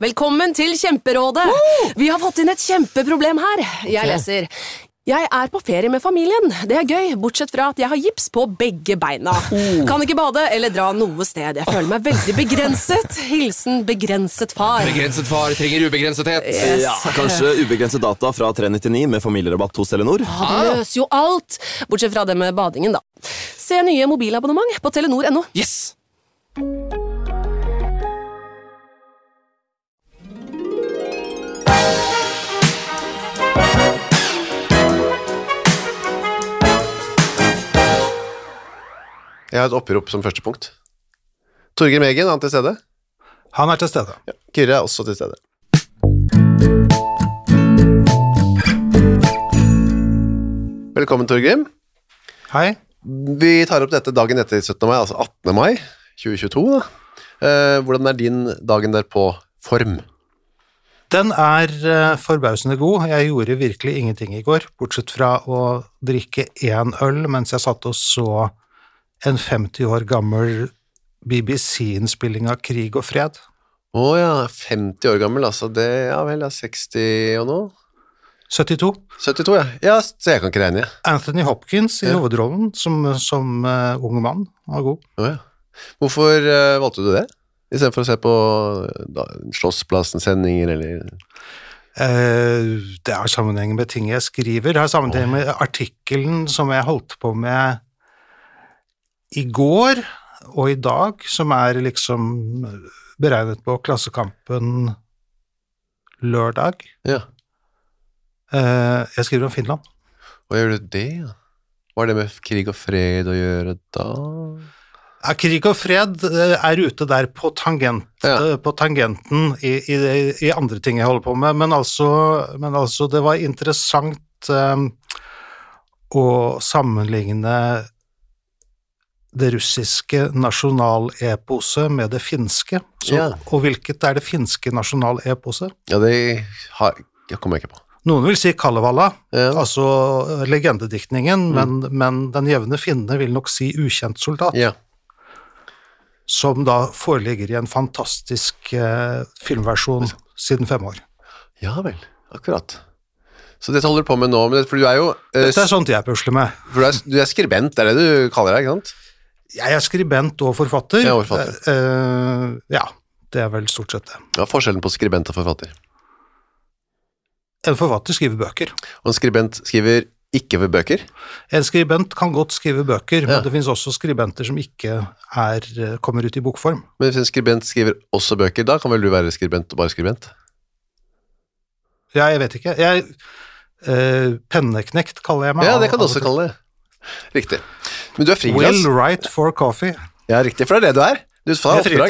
Velkommen til Kjemperådet! Vi har fått inn et kjempeproblem her. Jeg leser. Jeg er på ferie med familien. Det er gøy, bortsett fra at jeg har gips på begge beina. Kan ikke bade eller dra noe sted. Jeg føler meg veldig begrenset. Hilsen begrenset far. Begrenset far trenger ubegrensethet. Yes. Ja, kanskje ubegrenset data fra 399 med familierabatt hos Telenor? Ja, det løser jo alt. Bortsett fra det med badingen, da. Se nye mobilabonnement på Telenor.no. Yes! Jeg har et opprop som første punkt. Torger Megen, han til stede? Han er til stede. Ja. Kyrre er også til stede. Velkommen, Torgrim. Hei. Vi tar opp dette dagen etter 17. mai, altså 18. mai 2022. Hvordan er din dagen der på form? Den er forbausende god. Jeg gjorde virkelig ingenting i går, bortsett fra å drikke 1 øl mens jeg satt og så en 50 år gammel BBC-innspilling av Krig og fred. Ja, 50 år gammel, altså. Det er vel 60 og noe? 72. 72, ja. Ja, så jeg kan ikke regne. Anthony Hopkins i hovedrollen som ung mann. Han var god. Ja. Hvorfor valgte du det? I stedet for å se på Slåssplassen-sendinger, eller... Det har sammenheng med ting jeg skriver. Det har sammenheng med artikkelen som jeg holdt på med i går og i dag, som er liksom beregnet på Klassekampen lørdag. Ja. Jeg skriver om Finland. Hva gjør du det? Hva er det med krig og fred å gjøre da? Ja, krig og fred er ute der på tangenten i andre ting jeg holder på med, men altså det var interessant å sammenligne det russiske nasjonaleposet med det finske. Og hvilket er det finske nasjonaleposet? Ja, det kommer jeg ikke på. Noen vil si Kalevala, altså legendediktningen, men den jevne finne vil nok si ukjent soldat. Ja. Som da foreligger i en fantastisk filmversjon siden 5 år. Ja vel, akkurat. Så dette holder du på med nå, for du er jo... Dette er sånt jeg pusler med. For du er skribent, det er det du kaller deg, ikke sant? Jeg er skribent og forfatter. Ja, og forfatter. Ja, det er vel stort sett det. Hva er forskjellen på skribent og forfatter? En forfatter skriver bøker. Og en skribent skriver ikke ved bøker? En skribent kan godt skrive bøker, men det finnes også skribenter som ikke kommer ut i bokform. Men hvis en skribent skriver også bøker, da kan vel du være skribent og bare skribent? Ja, jeg vet ikke. Penneknekt kaller jeg meg. Ja, det kan du også kalle det. Riktig. Men du er frilans. Will write for coffee. Ja, riktig, for det er det du er. Du får oppdrag.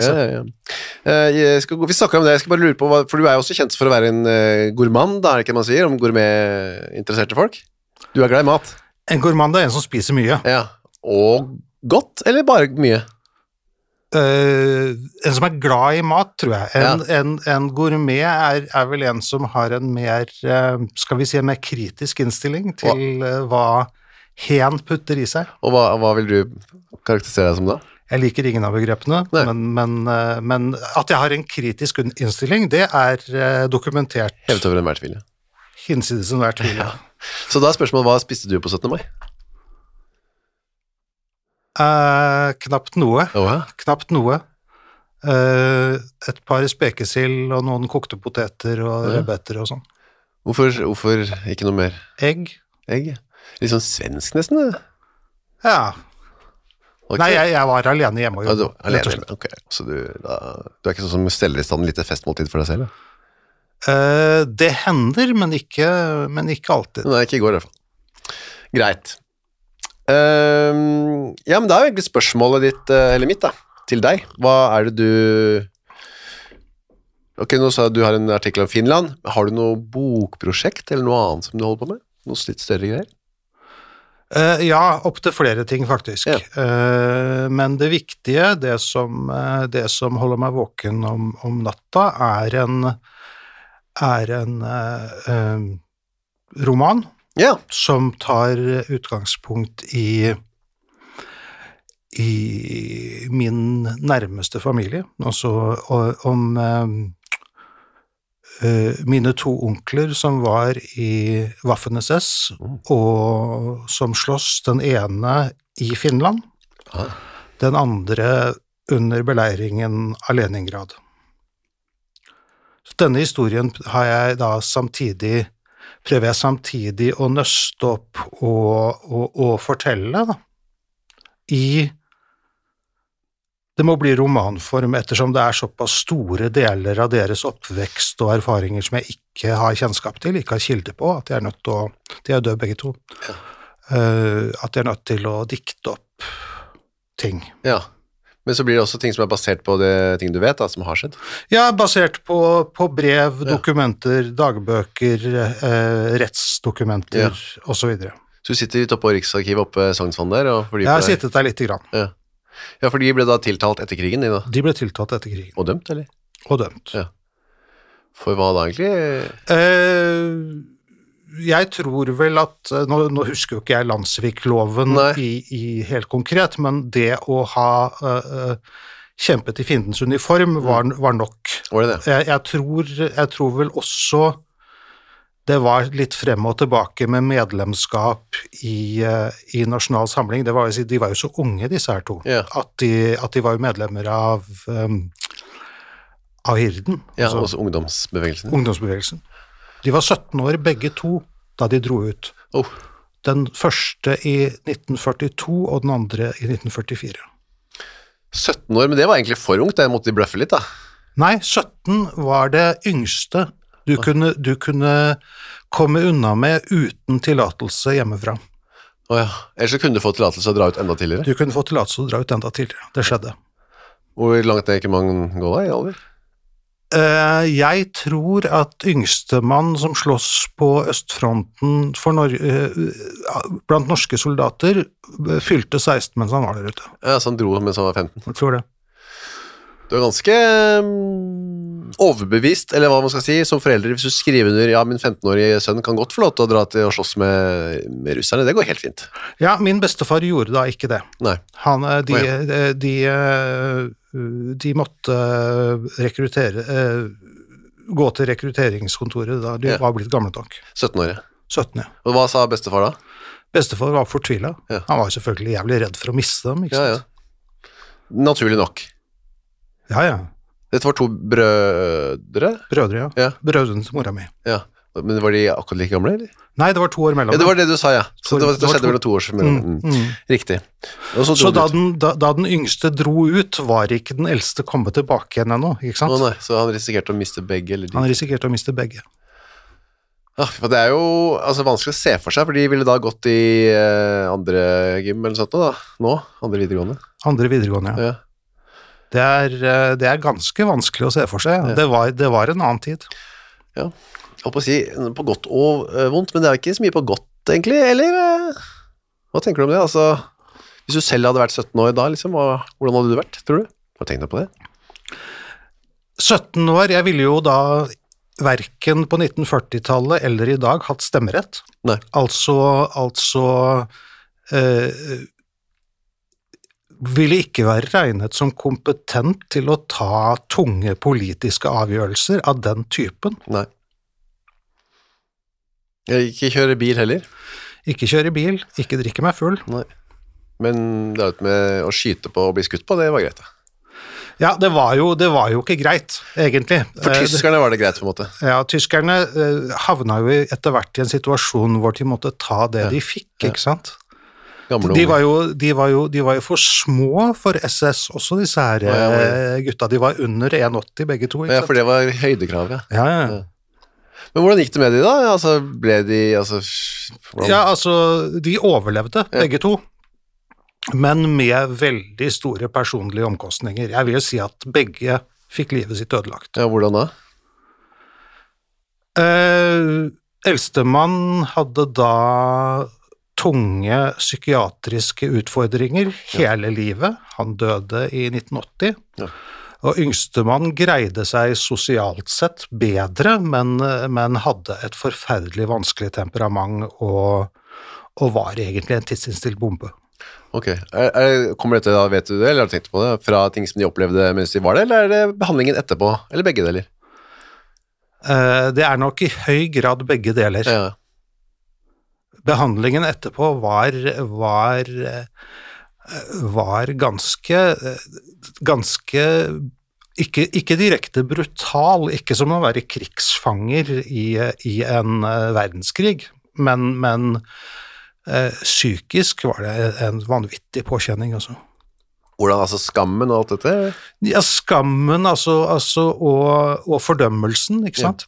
Vi snakker om det, jeg skal bare lure på, for du er jo også kjent for å være en gourmand, da er det ikke man sier, om gourmet-interesserte folk. Du er glad i mat. En gourmand er en som spiser mye. Ja, og godt, eller bare mye? En som er glad i mat, tror jeg. En gourmet er vel en som har en mer, skal vi si, en mer kritisk innstilling til hva hen putter i seg. Og hva vil du karakterisere deg som da? Jeg liker ingen av begrepene, men at jeg har en kritisk innstilling, det er dokumentert. Hevet over enhver tvil. Hinsides enhver tvil. Ja. Så da er spørsmålet, hva spiste du på 17. mai? Knapt noe. Knapt noe. Et par spekesild og noen kokte poteter og rødbeter og sånn. Hvorfor ikke noe mer? Egg. Litt sånn svensk nesten, det? Ja. Okay. Nei, jeg var alene hjemme. Alene hjemme, ok. Så du er ikke sånn som steller i stand litt festmåltid for deg selv, da? Det hender, men ikke alltid. Nei, ikke i går i hvert fall. Greit. Ja, men da er jo egentlig spørsmålet ditt, eller mitt da, til deg. Hva er det du... Ok, nå sa du har en artikkel om Finland. Har du noe bokprosjekt eller noe annet som du holder på med? Noe litt større greier? Ja, opp til flere ting faktisk. Men det viktige, det som holder meg våken om natta, er en roman som tar utgangspunkt i min nærmeste familie, altså om mine to onkler som var i Waffen-SS, og som slåss den ene i Finland, den andre under beleiringen av Leningrad. Så denne historien har jeg da prøver jeg samtidig å nøste opp og fortelle da, det må bli romanform ettersom det såpass store deler av deres oppvekst og erfaringer som jeg ikke har kjennskap til, ikke har kilde på, at jeg nødt til å, de døde begge to, at jeg nødt til å dikte opp ting. Ja, men så blir det også ting som basert på det ting du vet da, som har skjedd? Ja, basert på brev, dokumenter, dagbøker, rettsdokumenter, og så videre. Så du sitter litt oppe på Riksarkivet oppe i Sognsvann der? Jeg har sittet der litt grann. Ja, for de ble da tiltalt etter krigen, de da? De ble tiltalt etter krigen. Og dømt, eller? Og dømt. Ja. For hva da egentlig? Jeg tror vel at, nå husker jo ikke jeg Landsvik-loven helt konkret, men det å ha kjempet i fiendens uniform var nok. Var det det? Jeg tror vel også det var litt frem og tilbake med medlemskap i Nasjonal Samling. Det var jo, de var jo så unge, disse her to, at de var jo medlemmer av Hirden. Ja, også ungdomsbevegelsen. Ungdomsbevegelsen. De var 17 år begge to da de dro ut. Den første i 1942 og den andre i 1944. 17 år, men det var egentlig for ungt, det måtte de bløffe litt da. Nei, 17 var det yngste du kunne komme unna med uten tillatelse hjemmefra. Ellers så kunne du få tillatelse å dra ut enda tidligere? Du kunne få tillatelse å dra ut enda tidligere, det skjedde. Hvor langt ikke man gå da i alder? Jeg tror at yngstemann som slåss på Østfronten blant norske soldater fylte 16 mens han var der ute. Ja, så han dro mens han var 15? Jeg tror det. Du ganske overbevist, eller hva man skal si, som foreldre, hvis du skriver under, ja, min 15-årige sønn kan godt få lov til å dra til å slåss med russerne, det går helt fint. Ja, min bestefar gjorde da ikke det. Nei. De måtte gå til rekrutteringskontoret da de var blitt gamle nok. 17-årige? 17, ja. Og hva sa bestefar da? Bestefar var fortvilet. Han var jo selvfølgelig jævlig redd for å miste dem, ikke sant? Naturlig nok. Ja. Dette var to brødre? Brødre, ja. Brødrene til mora mi. Ja, men var de akkurat like gamle, eller? Nei, det var 2 år mellom. Ja, det var det du sa, ja. Så det skjedde mellom 2 år mellom. Riktig. Så da den yngste dro ut, var ikke den eldste kommet tilbake igjen ennå, ikke sant? Nei, så han risikerte å miste begge, eller? Han risikerte å miste begge. Ja, for det jo vanskelig å se for seg, for de ville da gått i andre gym eller sånt da, nå, andre videregående. Andre videregående, ja. Det ganske vanskelig å se for seg. Det var en annen tid. Ja, jeg holdt på å si på godt og vondt, men det ikke så mye på godt, egentlig, eller? Hva tenker du om det? Altså, hvis du selv hadde vært 17 år da, liksom, hvordan hadde du vært, tror du? Har du tenkt deg på det? 17 år, jeg ville jo da hverken på 1940-tallet eller i dag hatt stemmerett. Nei. Ville ikke være regnet som kompetent til å ta tunge politiske avgjørelser av den typen. Nei. Ikke kjøre bil heller? Ikke kjøre bil, ikke drikke meg full. Nei. Men det med å skyte på og bli skutt på, det var greit da? Ja, det var jo ikke greit, egentlig. For tyskerne var det greit på en måte? Ja, tyskerne havna jo etter hvert i en situasjon hvor de måtte ta det de fikk, ikke sant? De var jo for små for SS, også disse her gutta. De var under 1,80 begge to, ikke sant? Ja, for det var høydekrav, ja. Men hvordan gikk det med de da? Altså, ble de, Ja, de overlevde, begge to. Men med veldig store personlige omkostninger. Jeg vil si at begge fikk livet sitt ødelagt. Ja, hvordan da? Eldstemann hadde da tunge psykiatriske utfordringer hele livet. Han døde i 1980. Ja. Og yngstemann greide seg sosialt sett bedre, men hadde et forferdelig vanskelig temperament og var egentlig en tidsinnstilt bombe. Ok, kommer dette da, vet du det, eller har du tenkt på det, fra ting som de opplevde mens de var det, eller det behandlingen etterpå, eller begge deler? Det nok i høy grad begge deler. Ja. Behandlingen etterpå var ganske ikke direkte brutal, ikke som å være krigsfanger i en verdenskrig, men psykisk var det en vanvittig påkjenning, altså. Hvordan, altså skammen og alt dette? Ja, skammen, altså og fordømmelsen, ikke sant?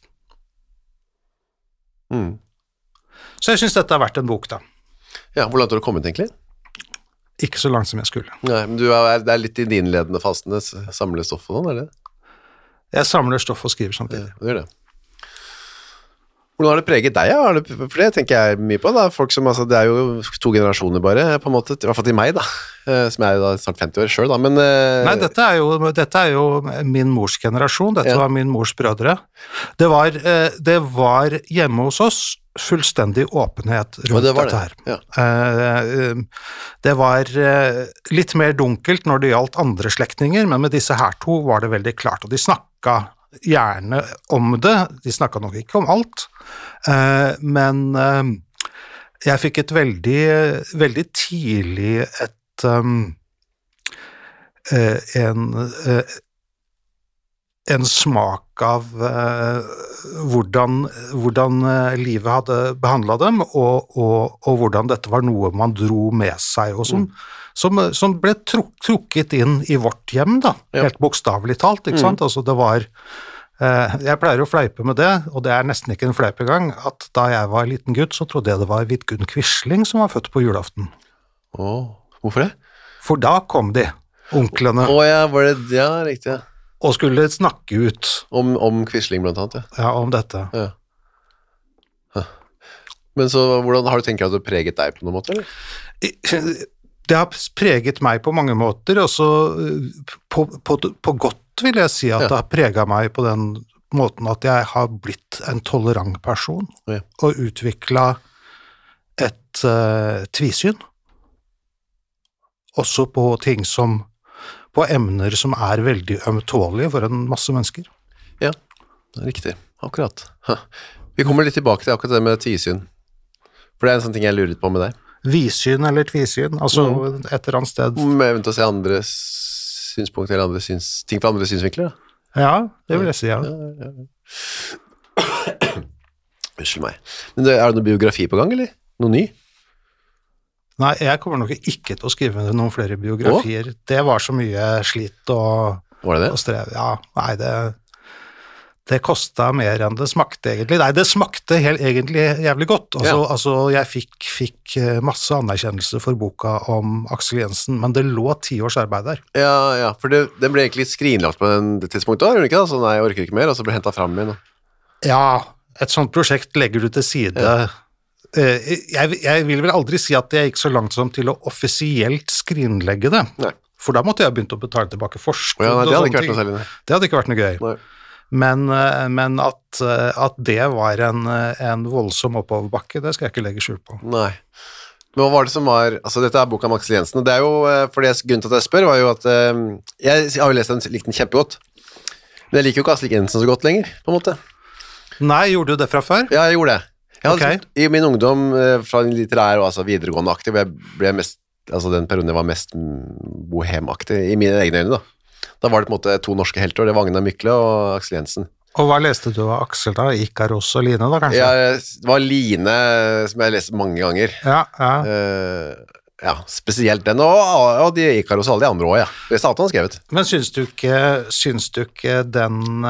Så jeg synes dette har vært en bok, da. Ja, hvor langt har du kommet, egentlig? Ikke så langt som jeg skulle. Nei, men det litt i din ledende fasene, samle stoff og sånn, eller? Jeg samler stoff og skriver samtidig. Ja, du gjør det. Hvordan har det preget deg, ja? For det tenker jeg mye på, da. Folk som, altså, det jo 2 generasjoner bare, på en måte, i hvert fall til meg, da. Som jeg da snart 50 år selv, da, men... Nei, dette jo min mors generasjon, dette var min mors brødre. Det var hjemme hos oss fullstendig åpenhet rundt dette her. Ja. Det var litt mer dunkelt når det gjaldt andre slektninger, men med disse her 2 var det veldig klart, og de snakket gjerne om det, de snakket nok ikke om alt, men jeg fikk et veldig tidlig en smak av hvordan livet hadde behandlet dem, og hvordan dette var noe man dro med seg, og som ble trukket inn i vårt hjem, da, helt bokstavelig talt, ikke sant? Altså det var, jeg pleier å fleipe med det, og det nesten ikke en fleip engang, at da jeg var liten gutt, så trodde jeg det var Vidkun Quisling som var født på julaften. Hvorfor det? For da kom de, onklene. Ja, riktig, ja. Og skulle snakke ut. Om Quisling blant annet, ja. Ja, om dette. Ja. Men så, hvordan har du tenkt at det preget deg på noen måte, eller? Det har preget meg på mange måter, og så på godt vil jeg si at det har preget meg på den måten at jeg har blitt en tolerant person, og utviklet et tvisyn. Også på ting på emner som veldig ømtålige for en masse mennesker. Ja, det riktig. Akkurat. Vi kommer litt tilbake til akkurat det med tvisyn. For det en sånn ting jeg lurer på med deg. Visyn eller tvisyn, altså et eller annet sted. Eventuelt å se andre synspunkter eller ting fra andre synsvinkler, da. Ja, det vil jeg si, ja. Unnskyld meg. Men er det noen biografi på gang, eller? Noe ny? Nei, jeg kommer nok ikke til å skrive noen flere biografier. Det var så mye slit og strev. Ja, nei, det kostet mer enn det smakte egentlig. Nei, det smakte egentlig jævlig godt. Altså, jeg fikk masse anerkjennelse for boka om Aksel Jensen, men det lå 10 års arbeid der. Ja, for den ble egentlig skrinlagt på det tidspunktet, gjør den ikke da? Så nei, jeg orker ikke mer, og så ble hentet frem igjen. Ja, et sånt prosjekt legger du til side. Ja. Jeg vil vel aldri si at jeg gikk så langt som til å offisielt skrinlegge det. Nei. For da måtte jeg begynt å betale tilbake forskudd. Ja, det hadde ikke vært noe særlig. Det hadde ikke vært noe gøy. Nei. Men at det var en voldsom oppoverbakke, det skal jeg ikke legge skjul på. Nei. Men hva var det som var, altså dette boka om Aksel Jensen, og det jo, for det grunnen til at jeg spør, var jo at jeg har jo lest den kjempegodt, men jeg liker jo ikke Aksel Jensen så godt lenger, på en måte. Nei, gjorde du det fra før? Ja, jeg gjorde det. I min ungdom, fra litterær og altså videregående aktiv, jeg ble mest, altså den perioden jeg var mest bohemaktig, i mine egne øyne da. Da var det på en måte 2 norske helter, det var Agnar Mykle og Aksel Jensen. Og hva leste du av Aksel da? Ikaros og Line da, kanskje? Ja, det var Line som jeg leste mange ganger. Ja, spesielt den, og de Ikaros og alle de andre også, ja. Det er alt han har skrevet. Men syns du ikke den...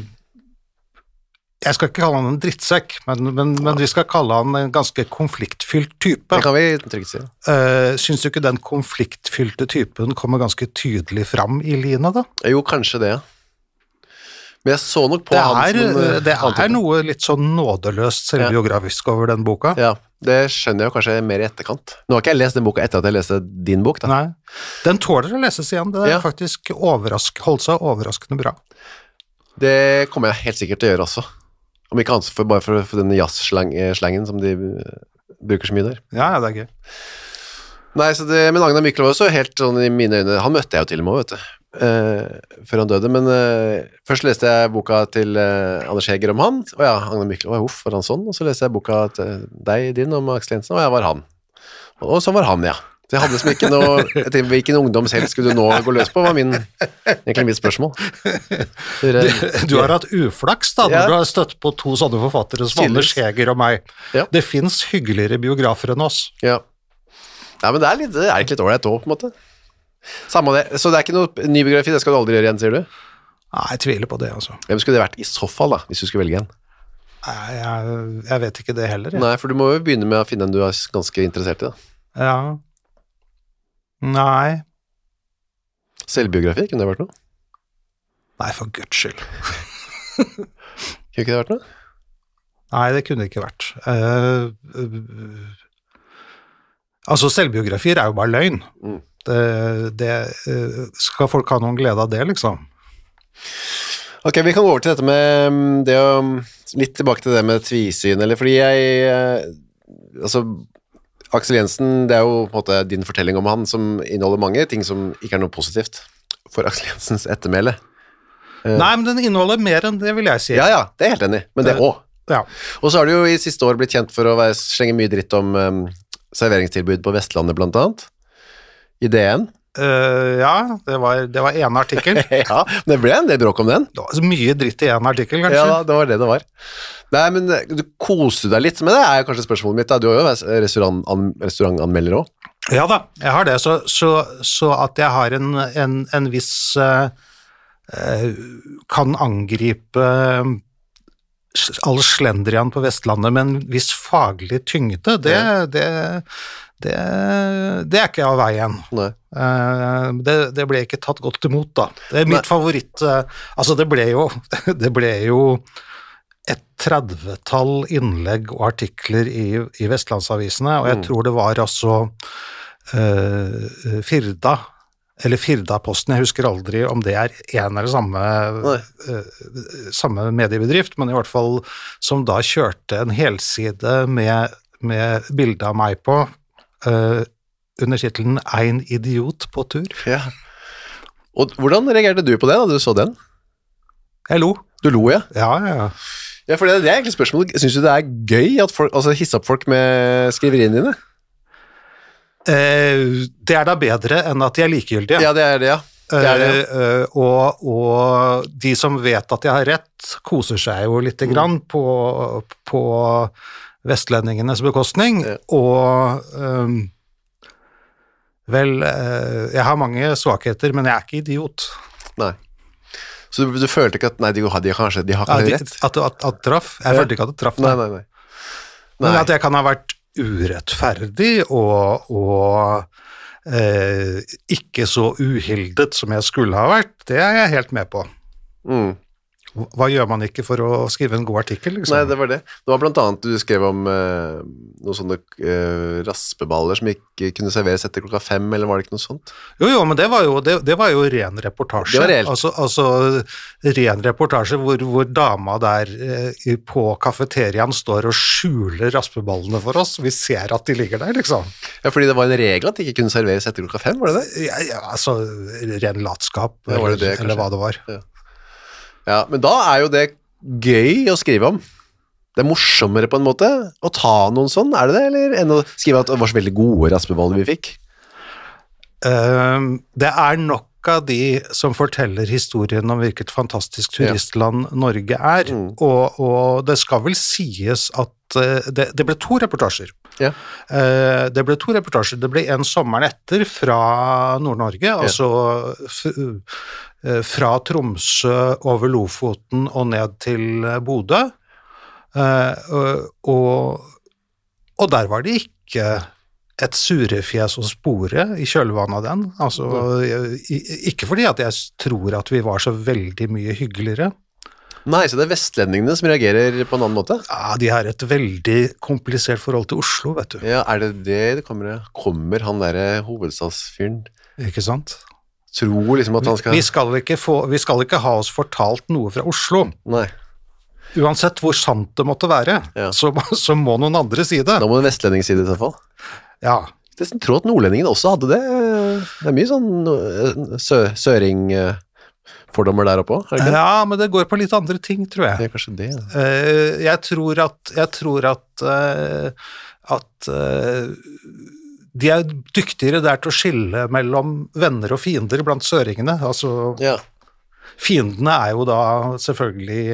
Jeg skal ikke kalle han en drittsekk, men vi skal kalle han en ganske konfliktfylt type. Det kan vi trygt si. Syns du ikke den konfliktfylte typen kommer ganske tydelig fram i Line, da? Jo, kanskje det. Men jeg så nok på det noe litt sånn nådeløst selvbiografisk over den boka. Ja, det skjønner jeg jo kanskje mer i etterkant. Nå har ikke jeg lest den boka etter at jeg leste din bok, da. Nei, den tåler å leses igjen. Det faktisk holdt seg overraskende bra. Det kommer jeg helt sikkert til å gjøre også. Om ikke annet bare for denne jazz-slangen som de bruker så mye der. Ja, det er gøy. Nei, men Agnar Mykle var også helt sånn i mine øyne, han møtte jeg jo til og med, vet du. før han døde, men først leste jeg boka til Anders Heger om han, og ja, Agne Mykle, var han sånn, og så leste jeg boka til deg, din, om Aksel Jensen, og ja, var han. Og så var han, ja. Så jeg hadde som ikke noe, jeg tenkte, hvilken ungdom selv skulle du nå gå løs på, var egentlig mitt spørsmål. Du har hatt uflaks da, når du har støtt på to sånne forfattere som Anders Heger og meg. Ja. Det finnes hyggeligere biografer enn oss. Ja, men det er ikke litt ålreit også, på en måte. Samme det, så det er ikke noe ny biografi, det skal du aldri gjøre igjen, sier du? Nei, jeg tviler på det, altså. Hvem skulle det vært i så fall, da, hvis du skulle velge en? Nei, jeg vet ikke det heller. Nei, for du må jo begynne med å finne en du er ganske interessert i, da. Ja. Nei. Selvbiografi, kunne det vært noe? Nei, for Guds skyld. Kunne ikke det vært noe? Nei, det kunne det ikke vært. Altså, selvbiografier er jo bare løgn. Skal folk ha noen glede av det, liksom? Ok, vi kan gå over til dette med det å, litt tilbake til det med tvisyn, eller fordi altså, Aksel Jensen, det er jo på en måte din fortelling om han som inneholder mange ting som ikke er noe positivt for Aksel Jensens ettermæle. Nei, men den inneholder mer enn det, vil jeg si. Ja, det er helt enig, men det også. Ja. Og så har du jo i siste år blitt kjent for å slenge mye dritt om serveringstilbud på Vestlandet, blant annet. I DN. Ja, det var en artikkel. Ja, men det ble en del bråk om den. Det var så mye dritt i en artikkel, kanskje. Ja, det var det var. Nei, men du koser deg litt med det, er kanskje spørsmålet mitt da. Du har jo restaurantanmelder også. Ja da, jeg har det, så at jeg har en viss kan angripe all slendrian på Vestlandet med en viss faglig tyngde, det er ikke av veien. Nei. Det ble ikke tatt godt imot da. Det er mitt favoritt, altså det ble jo et 30-tall innlegg og artikler i Vestlandsavisene, og jeg tror det var altså Firda-posten, jeg husker aldri om det er en eller samme mediebedrift, men i hvert fall som da kjørte en helside med bilde av meg på, under titelen «Ein idiot på tur». Ja. Og hvordan reagerte du på det da du så den? Jeg lo. Du lo, ja? Ja. Ja, for det er egentlig spørsmålet. Synes du det er gøy at folk, altså hisse opp folk med skriveriene dine? Det er da bedre enn at de er likegyldige. Ja, det er det, ja. Det er det. Og de som vet at jeg har rett, koser seg jo litt grann på vestlendingenes bekostning, og jeg har mange svakheter, men jeg er ikke idiot. Nei. Så du følte ikke at, nei, de har kanskje rett? At traff? Jeg følte ikke at det traff. Nei. Men at jeg kan ha vært urettferdig og ikke så uhildet som jeg skulle ha vært, det er jeg helt med på. Hva gjør man ikke for å skrive en god artikkel, liksom? Nei, det var det. Det var blant annet du skrev om noen sånne raspeballer som ikke kunne serveres etter 5:00, eller var det ikke noe sånt? Jo, men det var jo ren reportasje. Det var reelt. Altså ren reportasje hvor dama der på kafeteriaen står og skjuler raspeballene for oss. Vi ser at de ligger der, liksom. Ja, fordi det var en regel at de ikke kunne serveres etter 5:00, var det det? Ja, altså ren latskap, eller hva det var. Ja, men da er jo det gøy å skrive om. Det er morsommere på en måte å ta noen sånn, er det det? Eller enn å skrive at det var så veldig gode raspeballer vi fikk? Det er nok av de som forteller historien om hvilket fantastisk turistland Norge er, og det skal vel sies at det ble 2 reportasjer. Ja. Det ble 2 reportasjer. Det ble en sommeren etter fra Nord-Norge, altså fra Tromsø over Lofoten og ned til Bodø, og der var det ikke et surefjes å spore i kjølvannet av den, altså ikke fordi at jeg tror at vi var så veldig mye hyggeligere. Nei, så det er vestlendingene som reagerer på en annen måte? Ja, de har et veldig komplisert forhold til Oslo, vet du. Ja, er det kommer han der hovedstadsfyren? Ikke sant? Tror liksom at han skal... Vi skal ikke ha oss fortalt noe fra Oslo. Nei. Uansett hvor sant det måtte være, så må noen andre si det. Da må en vestlending si det i hvert fall. Ja. Jeg tror at nordlendingen også hadde det det mye sånn søring-fordommer der oppe også, er det ikke? Ja, men det går på litt andre ting, tror jeg. Det er kanskje det, ja. Jeg tror at de er dyktigere der til å skille mellom venner og fiender blant søringene. Altså, Ja. fiendene er jo da selvfølgelig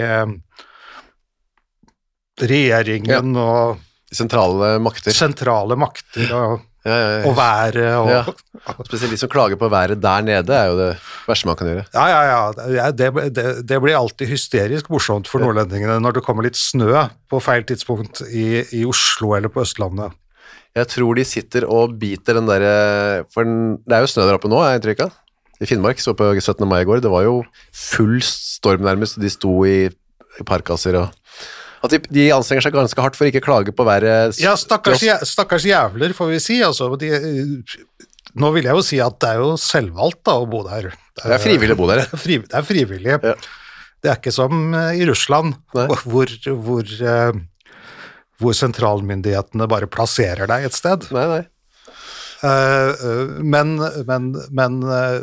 regjeringen og Sentrale makter. sentrale makter og Ja. og været og Ja. Spesielt de som klager på været der nede er jo det verste man kan gjøre. Ja, det blir alltid hysterisk morsomt for nordlendingene når det kommer litt snø på feil tidspunkt i Oslo eller på Østlandet. Jeg tror de sitter og biter den der, for det er jo snø der oppe nå, er inntrykket. I Finnmark, så på 17. mai i går, det var jo full storm nærmest, de sto i parkasser og at de anstrenger seg ganske hardt for å ikke klage på været. Ja, stakkars jævler, får vi si. Altså, nå vil jeg jo si at det er jo selvvalgt da, å bo der. Det er frivillig å bo der. Det er frivillig. Ja. Det er ikke som i Russland, Nei. hvor sentralmyndighetene bare plasserer deg et sted. Nei. Men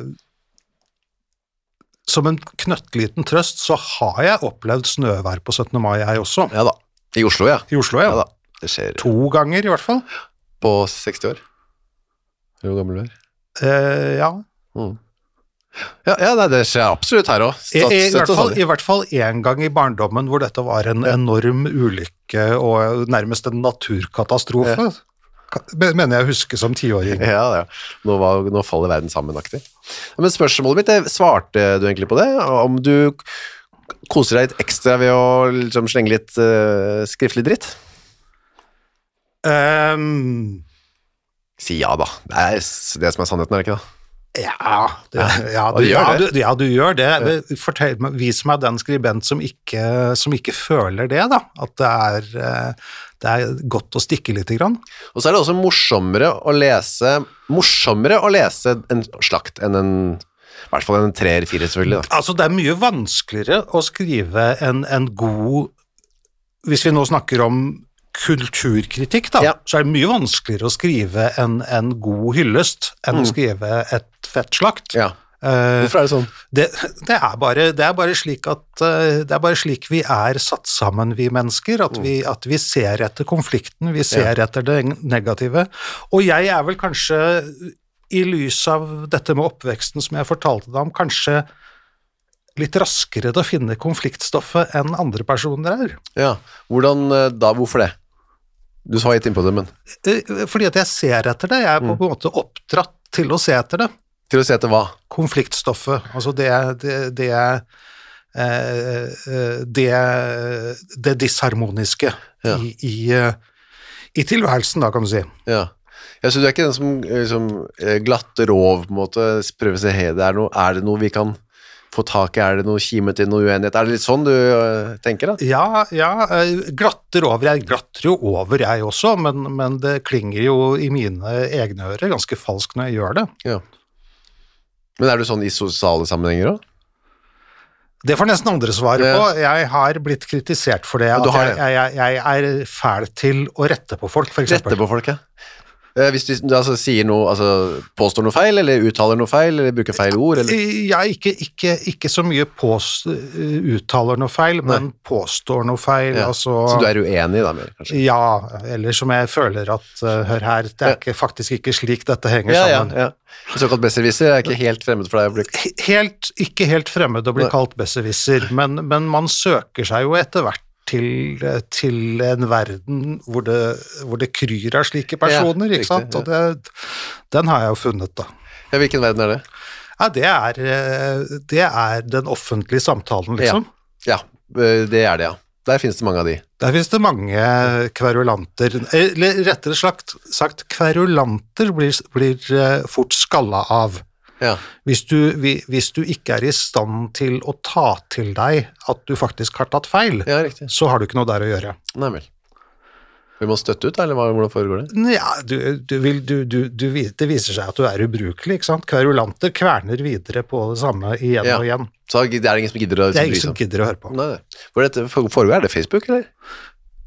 som en knøttliten trøst så har jeg opplevd snøvær på 17. mai jeg også. Ja da. I Oslo, ja. I Oslo, ja. Ja da. Det skjer 2 ganger i hvert fall. på 60 år. Hvor gammel du er? Ja. Ja, nei, det skjer absolutt her også. I hvert fall en gang i barndommen hvor dette var en enorm ulykke og nærmest en naturkatastrofe. Mener jeg husker som 10-åring. Ja. Nå faller verden sammenaktig. Men spørsmålet mitt, svarte du egentlig på det? Om du koser deg litt ekstra ved å liksom, slenge litt skriftlig dritt? Si ja da. Det er det som er sannheten, er det ikke da? Ja, du gjør det. Vis meg den skribent som ikke føler det, da. At det er godt å stikke litt grann. Og så er det også morsommere å lese en slakt enn i hvert fall en 3 eller 4 selvfølgelig da. Altså, det er mye vanskeligere å skrive en god, hvis vi nå snakker om kulturkritikk da, så er det mye vanskeligere å skrive en god hyllest enn å skrive et fett slakt. Ja. Hvorfor er det sånn? Det er bare slik at det er bare slik vi er satt sammen, vi mennesker, at vi ser etter konflikten, vi ser etter det negative, og jeg er vel kanskje i lys av dette med oppveksten som jeg fortalte deg om, kanskje litt raskere til å finne konfliktstoffet enn andre personer er. Ja, hvorfor det? Du sa litt inn på det, men... Fordi at jeg ser etter det, jeg er på en måte oppdratt til å se etter det. Til å se etter hva? Konfliktstoffet, altså det disharmoniske i tilværelsen da, kan du si. Ja, så du er ikke den som glatt rov på en måte, prøver å se, er det noe vi kan få tak i, er det noe kime til noe uenighet, er det litt sånn du tenker da? Ja, glatter over, jeg glatter jo over jeg også, men det klinger jo i mine egne ører ganske falskt når jeg gjør det. Ja. Men er du sånn i sosiale sammenhenger også? Det får nesten andre svare på. Jeg har blitt kritisert for det, at jeg er fæl til å rette på folk, for eksempel. Rette på folk, ja. Hvis du sier noe, påstår noe feil, eller uttaler noe feil, eller bruker feil ord, eller? Ja, ikke så mye uttaler noe feil, men påstår noe feil. Ja. Så du er uenig da, kanskje? Ja, eller som jeg føler at, hør her, det er faktisk ikke slik dette henger sammen. Ja. Såkalt besserwisser er ikke helt fremmed for deg å bli... Ikke helt fremmed å bli kalt besserwisser, men man søker seg jo etter hvert til en verden hvor det kryr av slike personer, ikke sant? Og den har jeg jo funnet da. Ja, hvilken verden er det? Ja, det er den offentlige samtalen, liksom. Ja, det er det, ja. Der finnes det mange av de. Der finnes det mange kverulanter, eller rettere sagt kverulanter blir fort skallet av. Ja. Hvis du ikke er i stand til å ta til deg at du faktisk har tatt feil, så har du ikke noe der å gjøre. Nei vel. Vil man støtte ut, eller hvordan foregår det? Ja, det viser seg at du er ubrukelig, ikke sant? Kverulanter kverner videre på det samme igjen og igjen. Så det er ingen som gidder å Det er ingen som gidder å høre på. Nei. Hvor foregår det? Facebook, eller?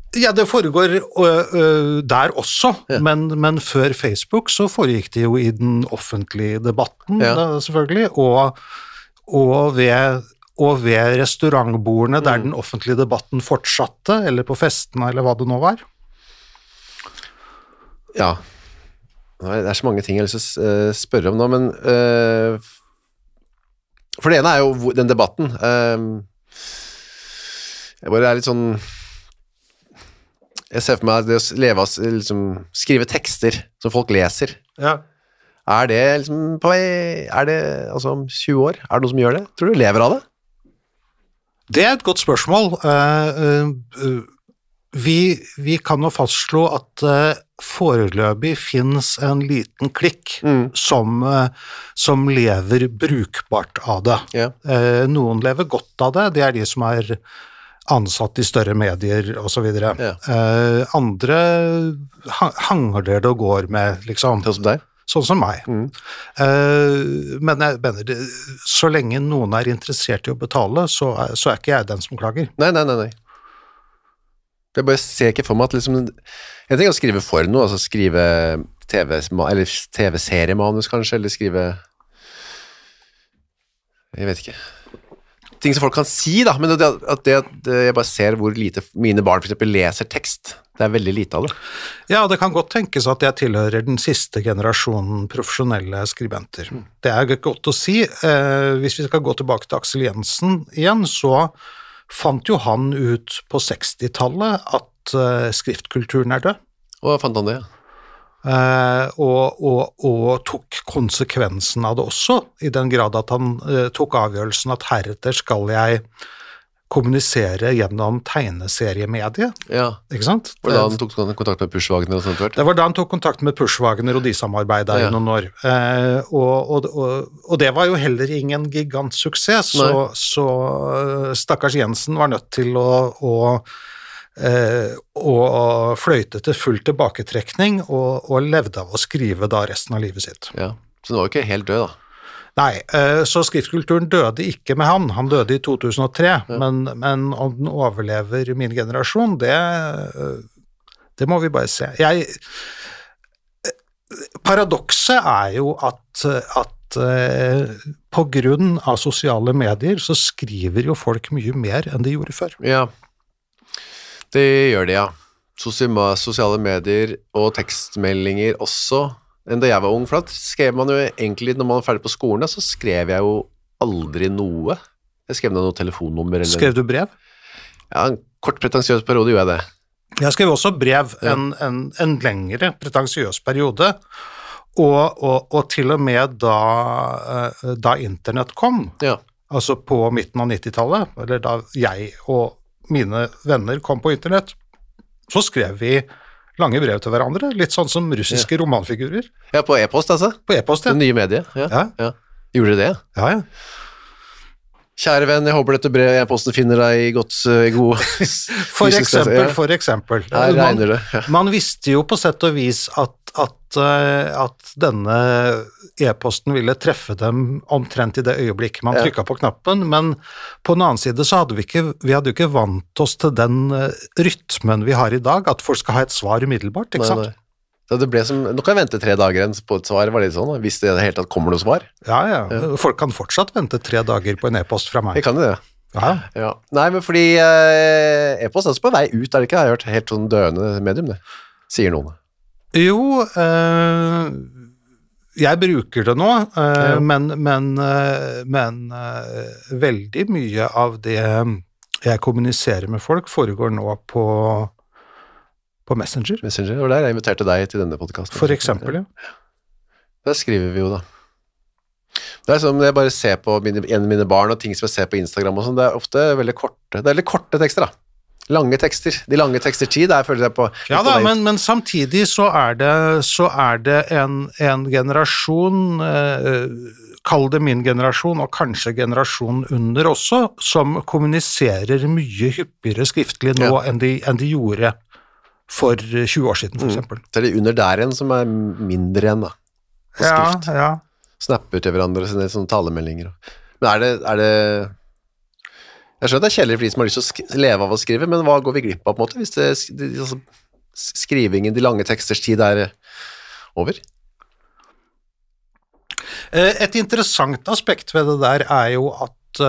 Ja, det foregår der også, men før Facebook så foregikk det jo i den offentlige debatten, selvfølgelig, og ved restaurantbordene der den offentlige debatten fortsatte, eller på festene, eller hva det nå var. Ja, det er så mange ting jeg har lyst til å spørre om nå, men for det ene er jo den debatten. Jeg bare er litt sånn, jeg ser for meg det å leve av, liksom, skrive tekster som folk leser. Ja. Er det liksom på vei, er det altså om 20 år? Er det noen som gjør det? Tror du lever av det? Det er et godt spørsmål. Vi kan jo fastslå at foreløpig finnes en liten klikk som lever brukbart av det. Ja. Noen lever godt av det, det er de som er ansatt i større medier og så videre. Ja. Andre hangler det og går med, liksom. Sånn som deg? Sånn som meg. Men jeg mener, så lenge noen er interessert i å betale, så er ikke jeg den som klager. Nei. Jeg bare ser ikke for meg at liksom, jeg tenker å skrive for noe, altså skrive TV-seriemanus kanskje, eller skrive, jeg vet ikke, ting som folk kan si da, men at jeg bare ser hvor lite mine barn for eksempel leser tekst, det er veldig lite av det. Ja, det kan godt tenkes at jeg tilhører den siste generasjonen profesjonelle skribenter. Det er godt å si. Hvis vi skal gå tilbake til Aksel Jensen igjen, så fant jo han ut på 60-tallet at skriftkulturen er død. Og fant han det, og tok konsekvensen av det også, i den grad at han tok avgjørelsen at heretter skal jeg kommunisere gjennom tegneseriemediet. Ja. Ikke sant? Og da han tok kontakt med Pushwagner og sånt? Det var da han tok kontakt med Pushwagner, og de samarbeidet i noen år. Og det var jo heller ingen gigantsuksess, så stakkars Jensen var nødt til å fløyte til full tilbaketrekning, og levde av å skrive da resten av livet sitt. Ja, så det var jo ikke helt død da. Nei, så skriftkulturen døde ikke med han døde i 2003, men om den overlever min generasjon, det må vi bare se. Paradokset er jo at på grunn av sosiale medier så skriver jo folk mye mer enn de gjorde før. Ja, det gjør det, ja. Sosiale medier og tekstmeldinger også, enn da jeg var ung, for da skrev man jo egentlig, når man var ferdig på skolen, så skrev jeg jo aldri noe. Jeg skrev noe telefonnummer. Eller... Skrev du brev? Ja, en kort pretensiøs periode gjorde jeg det. Jeg skrev også brev en lengre pretensiøs periode, og til og med da internett kom, altså på midten av 90-tallet, eller da jeg og mine venner kom på internett, så skrev vi lange brev til hverandre, litt sånn som russiske romanfigurer. Ja, på e-post altså? På e-post, ja. Det nye mediet, ja. Gjorde du det? Ja. Kjære venn, jeg håper dette brevet e-posten finner deg i god For eksempel. Her regner det. Ja. Man visste jo på sett og vis at denne e-posten ville treffe dem omtrent i det øyeblikket man trykket på knappen, men på den annen side så hadde vi hadde jo ikke vant oss til den rytmen vi har i dag, at folk skal ha et svar umiddelbart, ikke sant? Nei. Så det ble som, nå kan jeg vente 3 dager på et svar, var det sånn, hvis det helt tatt kommer noe svar? Ja. Folk kan fortsatt vente 3 dager på en e-post fra meg. Jeg kan det, ja. Nei, men fordi e-post er også på vei ut, er det ikke? Jeg har hørt helt sånn døende medium, det sier noen. Jo, jeg bruker det nå, men veldig mye av det jeg kommuniserer med folk foregår nå på Messenger. Messenger, og der jeg inviterte deg til denne podcasten. For eksempel, ja. Der skriver vi jo da. Det er som jeg bare ser på mine barn og ting som jeg ser på Instagram og sånn, det er ofte veldig korte tekster da. Lange tekster. De lange tekster tid, der føler jeg på... Ja da, men samtidig så er det en generasjon, kall det min generasjon, og kanskje generasjon under også, som kommuniserer mye hyppigere skriftlig nå enn de gjorde for 20 år siden, for eksempel. Så er det under der en som er mindre igjen da, på skrift. Ja. Snappe ut til hverandre, sånne talemeldinger. Men er det Jeg skjønner at det kjedelig for de som har lyst til å leve av å skrive, men hva går vi glipp av på en måte, hvis altså, skrivingen, de lange teksters tid over? Et interessant aspekt ved det der jo at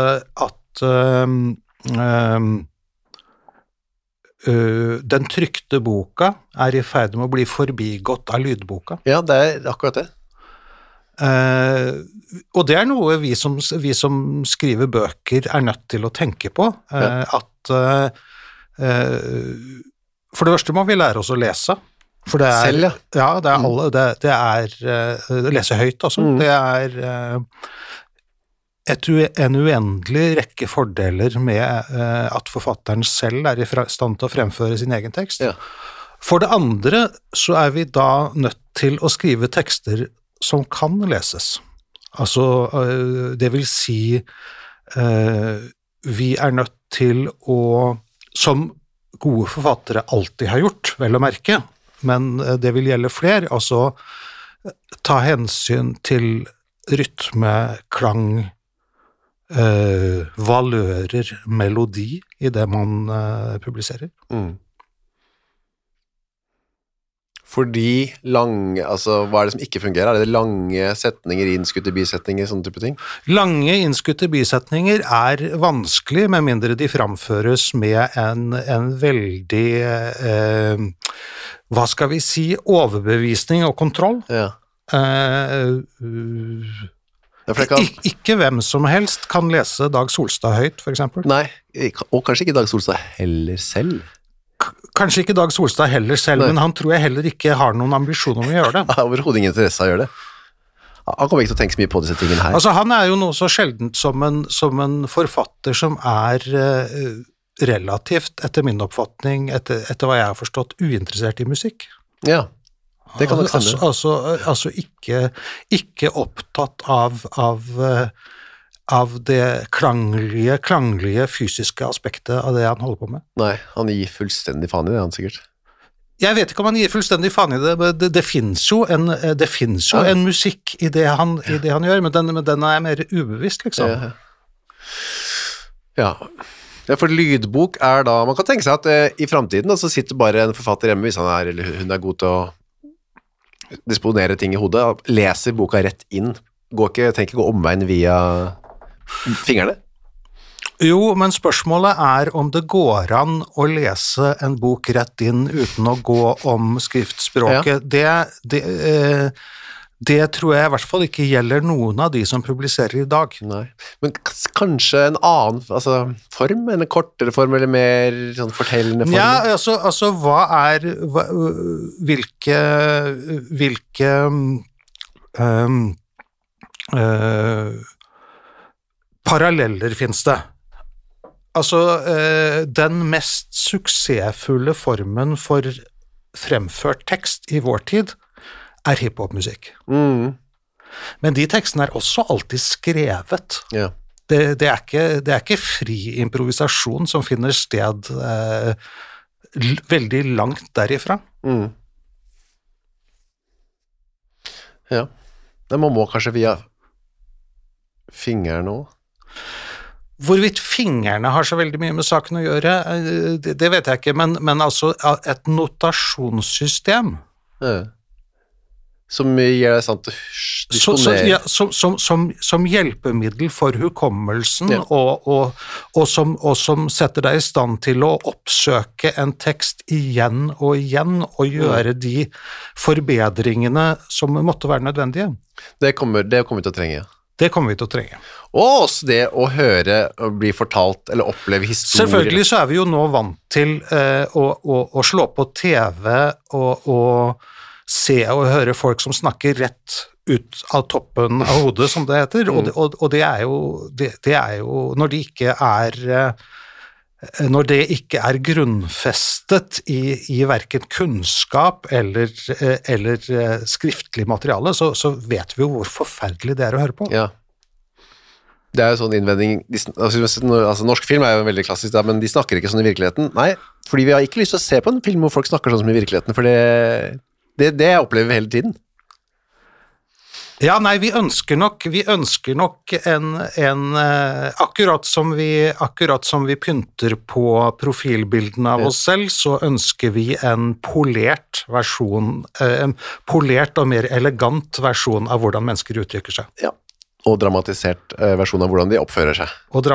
den trykte boka I ferd med å bli forbigått av lydboka. Ja, det akkurat det. Og det noe vi som skriver bøker nødt til å tenke på, at for det første må vi lære oss å lese, for det selv, ja, det alle, det lese høyt altså, det en uendelig rekke fordeler med at forfatteren selv I stand til å fremføre sin egen tekst. Ja. For det andre så vi da nødt til å skrive tekster som kan leses. Altså, det vil si, vi nødt til å, som gode forfattere alltid har gjort, vel å merke, men det vil gjelde flere, altså ta hensyn til rytme, klang, valører, melodi I det man publiserer. Fordi lange, altså hva det som ikke fungerer? Det lange setninger, innskutte bisetninger, sånne type ting? Lange innskutte bisetninger vanskelig, med mindre de framføres med en veldig, hva skal vi si, overbevisning og kontroll. Ja. Ikke hvem som helst kan lese Dag Solstad høyt, for eksempel. Nei, og kanskje ikke Dag Solstad heller selv. Kanskje ikke Dag Solstad heller selv, men han tror jeg heller ikke har noen ambisjon om å gjøre det. Han har overhodet ingen interesse av å gjøre det. Han kommer ikke til å tenke så mye på disse tingene her. Altså, han jo noe så sjeldent som en forfatter som relativt, etter min oppfatning, etter hva jeg har forstått, uinteressert I musikk. Ja, det kan nok stemme. Altså ikke opptatt av det klanglige fysiske aspektet av det han holder på med. Nei, han gir fullstendig faen I det, han sikkert. Jeg vet ikke om han gir fullstendig faen I det, men det finnes jo en musikk I det han gjør, men den mer ubevisst, liksom. Ja, for lydbok da, man kan tenke seg at I fremtiden så sitter bare en forfatter hjemme, hvis han eller hun god til å disponere ting I hodet, leser boka rett inn, tenker ikke gå omveien via fingrene? Jo, men spørsmålet om det går an å lese en bok rett inn uten å gå om skriftspråket. Ja. Det tror jeg I hvert fall ikke gjelder noen av de som publiserer I dag. Nei, men kanskje en annen form, en kortere form, eller mer sånn fortellende form? Ja, altså hvilke paralleller finnes det? Altså, den mest suksessfulle formen for fremført tekst I vår tid hiphop-musikk. Men de tekstene også alltid skrevet. Ja. Det ikke fri improvisasjon som finner sted veldig langt derifra. Ja. Man må kanskje via fingeren også. Hvorvidt fingrene har så veldig mye med saken å gjøre, det vet jeg ikke, men altså et notasjonssystem som gjør det sant å disponere som hjelpemiddel for hukommelsen og som setter deg I stand til å oppsøke en tekst igjen og gjøre de forbedringene som måtte være nødvendige. Det kommer vi til å trenge, Det kommer vi til å trenge. Og også det å høre og bli fortalt eller oppleve historier. Selvfølgelig så vi jo nå vant til å slå på TV og se og høre folk som snakker rett ut av toppen av hodet, som det heter, og det jo når det ikke grunnfestet I hverken kunnskap eller skriftlig materiale, så vet vi jo hvor forferdelig det å høre på. Ja. Det jo sånn innvending, altså norsk film jo veldig klassisk, men de snakker ikke sånn I virkeligheten. Nei, fordi vi har ikke lyst til å se på en film hvor folk snakker sånn som I virkeligheten, for det opplever vi hele tiden. Ja, nei, vi ønsker nok akkurat som vi pynter på profilbildene av oss selv, så ønsker vi en polert og mer elegant versjon av hvordan mennesker uttrykker seg. Ja, og dramatisert versjon av hvordan de oppfører seg.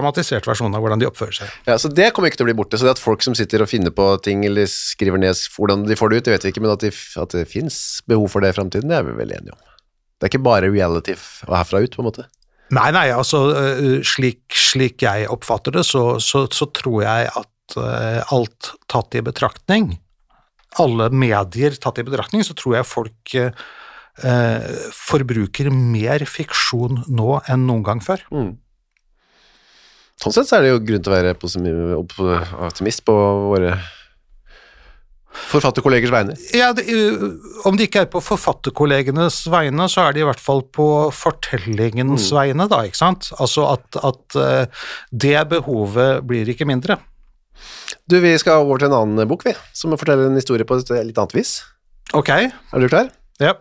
Ja, så det kommer ikke til å bli borte, så det at folk som sitter og finner på ting, eller skriver ned hvordan de får det ut, det vet vi ikke, men at det finnes behov for det i fremtiden, det er vi vel enige om. Det er ikke bare reality herfra ut, på en måte. Nei, altså, slik jeg oppfatter det, så tror jeg at alt tatt i betraktning, alle medier tatt i betraktning, så tror jeg folk forbruker mer fiksjon nå enn noen gang før. Sånn sett så er det jo grunn til å være optimist på våre forfatterkollegers vegne. Ja, om det ikke er på forfatterkollegenes vegne, så er det i hvert fall på fortellingens vegne, da, ikke sant? Altså at det behovet blir ikke mindre. Du, vi skal over til en annen bok, som forteller en historie på et litt annet vis. Ok. Er du klar? Ja.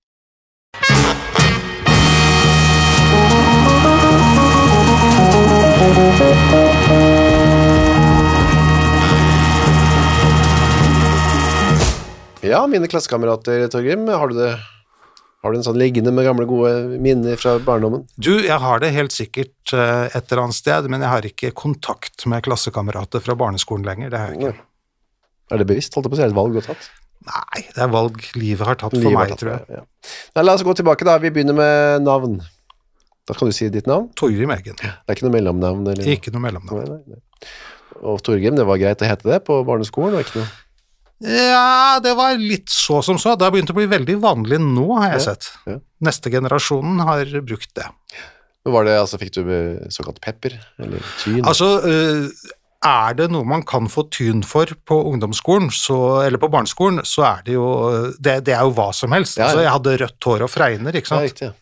Ja, mine klassekamerater, Torgrim, har du en sånn liggende med gamle gode minner fra barndommen? Du, jeg har det helt sikkert et eller annet sted, men jeg har ikke kontakt med klassekamerater fra barneskolen lenger, det har jeg ikke. Er det bevisst, holdt jeg på å si, er det et valg du har tatt? Nei, det er valg livet har tatt for meg, tror jeg. Ja. Nei, la oss gå tilbake da, vi begynner med navn. Da kan du si ditt navn. Torgrim Eggen. Det er ikke noe mellomnavn? Eller? Ikke noe mellomnavn. Nei. Og Torgrim, det var greit å hete det på barneskolen, og ikke noe? Ja, det var litt så som så. Det har begynt å bli veldig vanlig nå, har jeg sett. Ja. Neste generasjonen har brukt det. Men var det, altså, fikk du såkalt pepper, eller tyn? Altså, er det noe man kan få tyn for på ungdomsskolen, eller på barneskolen, så er det jo, det er jo hva som helst. Ja, ja. Altså, jeg hadde rødt hår og fregner, ikke sant? Ja, riktig, ja.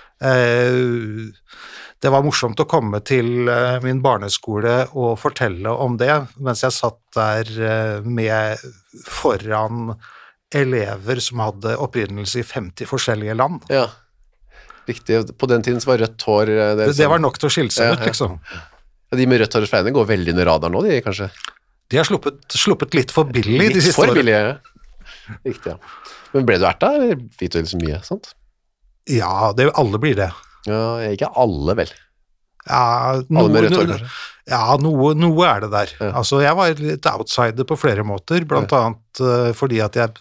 Det var morsomt å komme til min barneskole og fortelle om det, mens jeg satt der foran elever som hadde opprinnelse i 50 forskjellige land. Ja, riktig. På den tiden så var rødt hår... Det var nok til å skille seg ut, liksom. Ja, de med rødt hår og fregner går veldig under radar nå, de kanskje? De har sluppet litt for billig de siste årene. Litt for billig, ja. Riktig, ja. Men ble du erta, eller fikk du liksom mye, sant? Ja, alle blir det. Ja, ikke alle, vel. Ja, alle med rødt hår, kanskje? Ja, noe er det der. Ja. Altså, jeg var litt outsider på flere måter, blant annet fordi at jeg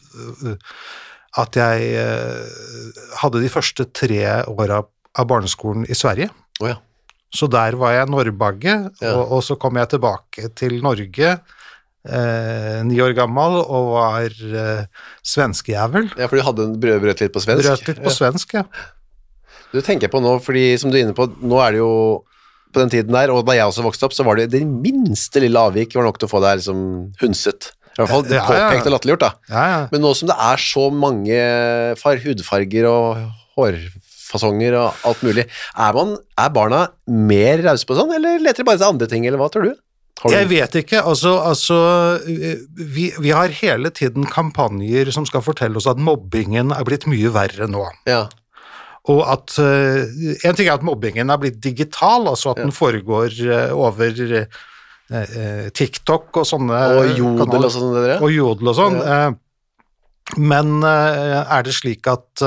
hadde de første 3 årene av barneskolen i Sverige. Ja. Så der var jeg norrbagge, og så kom jeg tilbake til Norge 9 år gammel og var svenskejævel. Ja, for du hadde brøt litt på svensk. Brøt litt på svensk, ja. Du tenker på nå, fordi som du er inne på, nå er det jo på den tiden der, og da jeg også vokste opp, så var det minste lille avvik var nok til å få deg liksom hunset. I hvert fall påpekt og latterliggjort da. Ja. Men nå som det er så mange hudfarger og hårfasonger og alt mulig, er barna mer rause på sånn, eller leter de bare til andre ting, eller hva tror du? Jeg vet ikke, altså vi har hele tiden kampanjer som skal fortelle oss at mobbingen er blitt mye verre nå. Ja. Og at en ting er at mobbingen er blitt digital, altså at den foregår over TikTok og sånne og Jodel og sånn, dere? Og Jodel og sånn. Ja. Men er det slik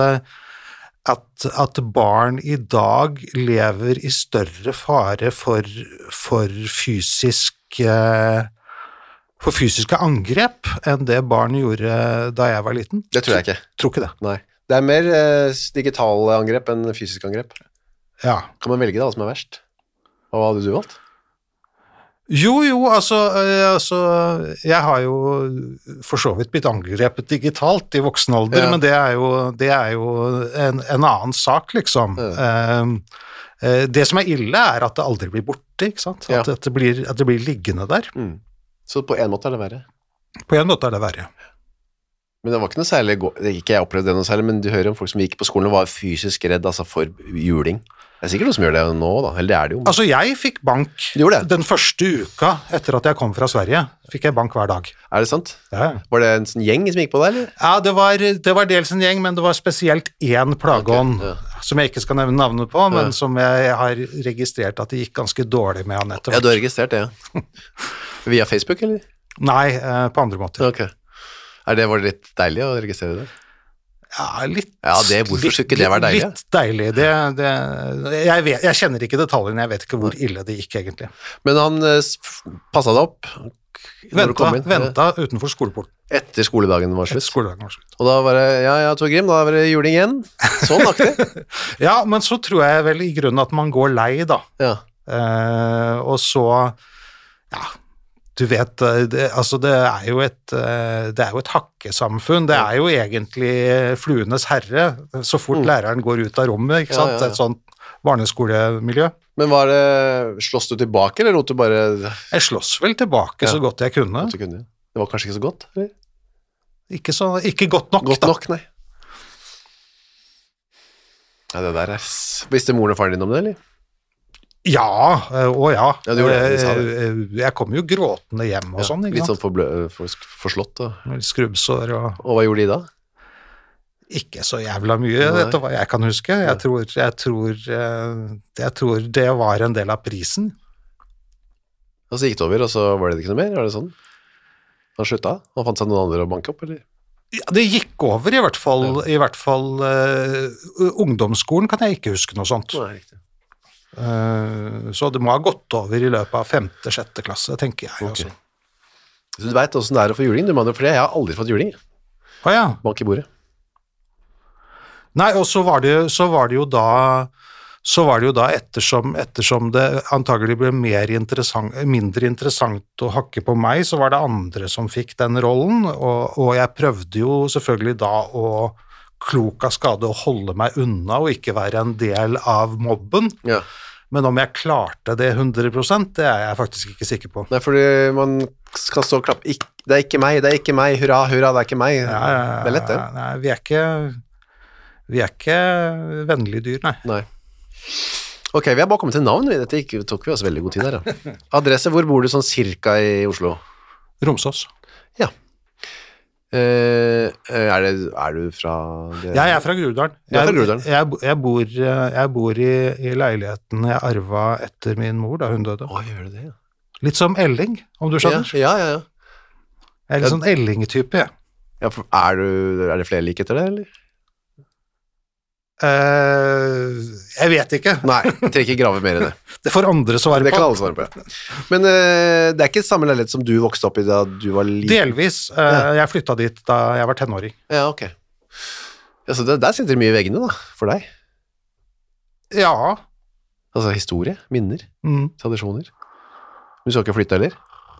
at barn i dag lever i større fare for fysiske angrep enn det barn gjorde da jeg var liten? Det tror jeg ikke. Tror ikke det. Nei. Det er mer digitale angrep enn fysiske angrep. Ja. Kan man velge da, hva som er verst? Og hva hadde du valgt? Jo, altså, jeg har jo for så vidt blitt angrepet digitalt i voksen alder, men det er jo en annen sak, liksom. Det som er ille er at det aldri blir borte, ikke sant? At det blir liggende der. Så på en måte er det verre? På en måte er det verre. Men det var ikke noe særlig, ikke jeg opplevde det noe særlig, men du hører om folk som gikk på skolen og var fysisk redd altså for juling. Det sikkert noe som gjør det nå da, eller det det jo. Altså, jeg fikk bank den første uka etter at jeg kom fra Sverige, fikk jeg bank hver dag. Det sant? Ja. Var det en sånn gjeng som gikk på deg, eller? Ja, det var dels en gjeng, men det var spesielt én plageånd, som jeg ikke skal nevne navnet på, men som jeg har registrert at det gikk ganske dårlig med han etter hvert. Ja, du har registrert det, ja. Via Facebook, eller? Nei, på andre måter. Ok. Var det litt deilig å registrere det? Ja, litt. Ja, hvorfor skulle ikke det være deilig? Litt deilig. Jeg kjenner ikke detaljene, jeg vet ikke hvor ille det gikk egentlig. Men han passet deg opp når du kom inn? Venta utenfor skoleporten. Etter skoledagen var slutt? Etter skoledagen var slutt. Og da var det, ja, Torgrim, da var det juling igjen. Sånn aktig. Ja, men så tror jeg vel i grunnen at man går lei da. Ja. Og så, ja, du vet, det er jo et hakkesamfunn, det er jo egentlig fluenes herre, så fort læreren går ut av rommet, ikke sant? Et sånt barneskolemiljø. Men slåss du tilbake, eller lot du bare... Jeg slåss vel tilbake så godt jeg kunne. Det var kanskje ikke så godt, eller? Ikke godt nok, godt nok, nei. Ja, det der visste moren og faren din om det, eller? Ja, ja. Jeg kom jo gråtende hjem og sånn, ikke sant? Litt sånn forslått. Skrubbsår og hva gjorde de da? Ikke så jævla mye, dette hva jeg kan huske. Jeg tror det var en del av prisen. Og så gikk det over, og så var det ikke noe mer, er det sånn? Han slutta? Han fant seg noen andre å banke opp, eller? Ja, det gikk over i hvert fall ungdomsskolen kan jeg ikke huske noe sånt. Nei, riktig. Så det må ha gått over i løpet av 5.-6. klasse, tenker jeg også. Så du vet hvordan det er å få juling, du mann, for jeg har aldri fått juling. Ja. Bank i bordet. Nei, og så var det jo da ettersom det antagelig ble mindre interessant å hakke på meg, så var det andre som fikk den rollen, og jeg prøvde jo selvfølgelig da å klok av skade å holde meg unna og ikke være en del av mobben. Ja. Men om jeg klarte det 100%, det er jeg faktisk ikke sikker på. Nei, fordi man skal stå og klappe, det er ikke meg, hurra, hurra, det er ikke meg. Det er lett, det. Nei, vi er ikke vennlige dyr, nei. Ok, vi har bare kommet til navn, dette tok vi også veldig god tid her. Ja. Adresse, hvor bor du sånn cirka i Oslo? Romsås. Ja. Er du fra Jeg er fra Groruddalen. Jeg bor i leiligheten jeg arvet etter min mor da hun døde. Gjør du det? Ja. Litt som Elling, om du skjønner. Ja. Jeg er litt sånn Elling-type, jeg. Ja, er det flere like etter det, eller? Jeg vet ikke. Nei, jeg trenger ikke grave mer i det. Det får andre svare på. Det kan alle svare på. Men det er ikke samme leilighet som du vokste opp i da du var liten? Delvis. Jeg flyttet dit da jeg var tenåring. Ja, ok. Ja, så der sitter det mye i veggene da, for deg? Ja. Altså historie, minner, tradisjoner. Du skal ikke flytte heller?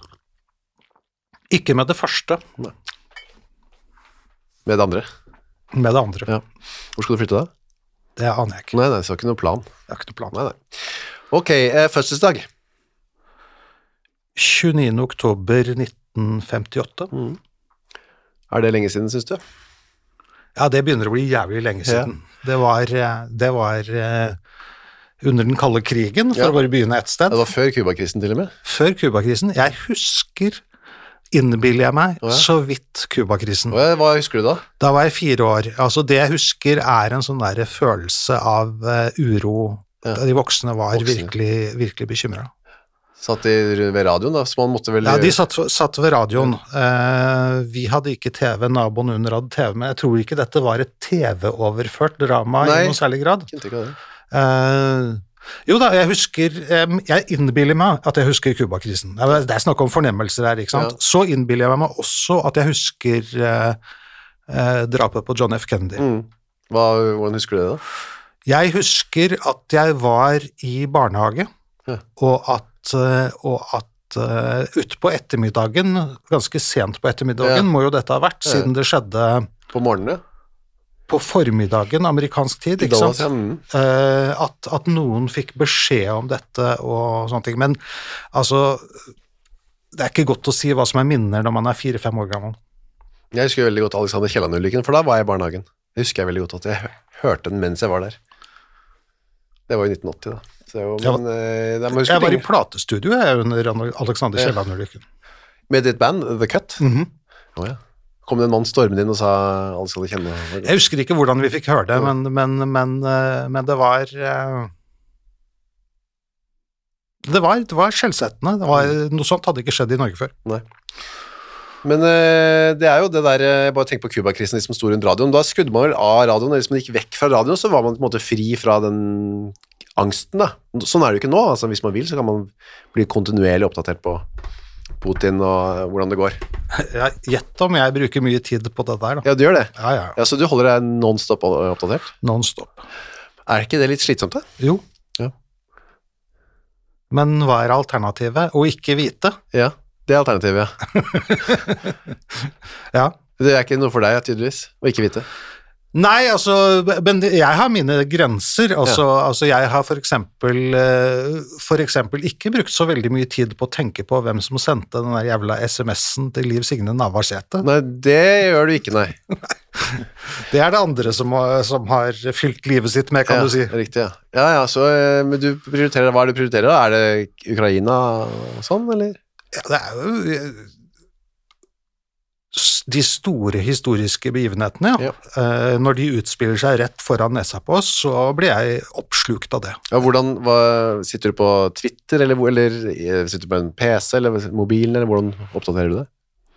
Ikke med det første. Nei. Med det andre? Med det andre. Ja. Hvor skal du flytte da? Det aner jeg ikke. Nei, så ikke noe plan. Det er ikke noe plan. Nei. Ok, fødselsdag? 29. oktober 1958. Er det lenge siden, synes du? Ja, det begynner å bli jævlig lenge siden. Ja. Det var under den kalde krigen, for å bare begynne et sted. Det var før Kubakrisen til og med? Før Kubakrisen. Jeg husker, innbiller jeg meg, så vidt Kubakrisen. Hva husker du da? Da var jeg 4 år. Altså det jeg husker er en sånn der følelse av uro. De voksne var virkelig, virkelig bekymret. Satt de ved radioen da? Så man måtte vel... Ja, de satt ved radioen. Vi hadde ikke TV, naboen under hadde TV, men jeg tror ikke dette var et TV-overført drama i noen særlig grad. Nei, ikke det. Jo da, jeg innbiller meg at jeg husker Kubakrisen. Det er snakk om fornemmelser her, ikke sant? Ja. Så innbiller jeg meg også at jeg husker drapet på John F. Kennedy. Hvordan husker du det da? Jeg husker at jeg var i barnehage, og at ut på ettermiddagen, ganske sent på ettermiddagen, må jo dette ha vært, siden det skjedde... På morgenen? På formiddagen, amerikansk tid, ikke sant? At noen fikk beskjed om dette og sånne ting, men altså, det er ikke godt å si hva som er minner når man er 4-5 år gammel. Jeg husker veldig godt Alexander Kielland-ulykken, for da var jeg i barnehagen. Det husker jeg veldig godt at jeg hørte den mens jeg var der. Det var i 1980 da. Så det var, men, jeg var i platestudio under Alexander Kielland-ulykken. Med ditt band, The Cut? Ja. Kom det en mann stormen inn og sa Alexander Kielland? Jeg husker ikke hvordan vi fikk høre det, men det var skjellsettende. Noe sånt hadde ikke skjedd i Norge før. Nei. Men det jo det der, jeg bare tenker på Cuba-krisen som sto rundt radioen, da skrudde man vel av radioen, eller hvis man gikk vekk fra radioen, så var man på en måte fri fra den angsten da. Sånn det jo ikke nå, altså hvis man vil, så kan man bli kontinuerlig oppdatert på Putin og hvordan det går. Gjett om jeg bruker mye tid på det der da. Ja, du gjør det? Ja. Så du holder deg non-stop oppdatert? Non-stop. Ikke det litt slitsomt da? Jo. Ja. Men hva alternativet? Å ikke vite? Ja. Det alternativet, ja. Ja. Det ikke noe for deg, tydeligvis, å ikke vite. Nei, altså, men jeg har mine grenser. Altså jeg har for eksempel ikke brukt så veldig mye tid på å tenke på hvem som sendte den der jævla SMS-en til Liv Signe Navarsete. Nei, det gjør du ikke, nei. Det det andre som har fylt livet sitt med, kan du si. Riktig, ja. Ja, så men du prioriterer, hva det du prioriterer? Det Ukraina og sånn, eller? Ja, det jo de store historiske begivenhetene, ja. Når de utspiller seg rett foran nesa på oss, så blir jeg oppslukt av det. Ja, sitter du på Twitter, eller sitter du på en PC, eller mobilen, eller hvordan oppdaterer du det?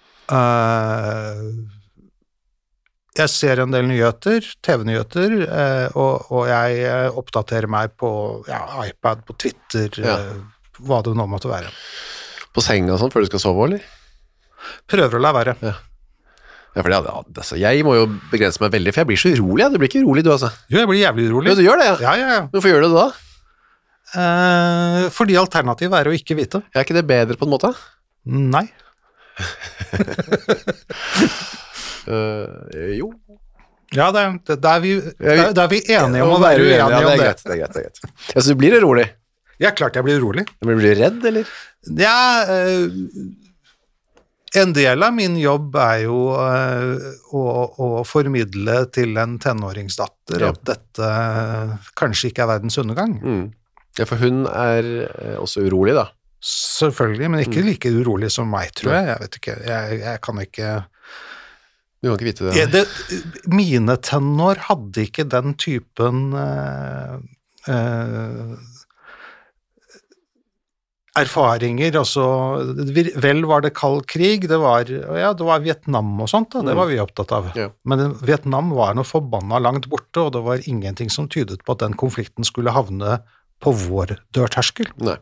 Jeg ser en del nyheter, TV-nyheter, og jeg oppdaterer meg på iPad, på Twitter, hva det nå måtte være. På senga og sånn, før du skal sove, eller? Prøver å la være. Ja, for jeg må jo begrense meg veldig, for jeg blir så urolig. Du blir ikke urolig, du, altså? Jo, jeg blir jævlig urolig. Ja, du gjør det, ja? Ja. Hvorfor gjør du det da? Fordi alternativet å ikke vite. Er ikke det bedre på en måte? Nei. Jo. Ja, da er vi enige om å være uenige om det. Det er greit. Ja, så du blir urolig? Ja, klart jeg blir urolig. Men blir du redd, eller? Ja, en del av min jobb jo å formidle til en tenåringsdatter at dette kanskje ikke verdens undergang. Ja, for hun også urolig, da. Selvfølgelig, men ikke like urolig som meg, tror jeg. Jeg vet ikke, jeg kan ikke... Du kan ikke vite det. Mine tenår hadde ikke den typen... erfaringer, altså, vel var det kald krig, det var Vietnam og sånt, da, det var vi opptatt av. Ja. Men Vietnam var noe forbanna langt borte, og det var ingenting som tydet på at den konflikten skulle havne på vår dørterskel. Nei,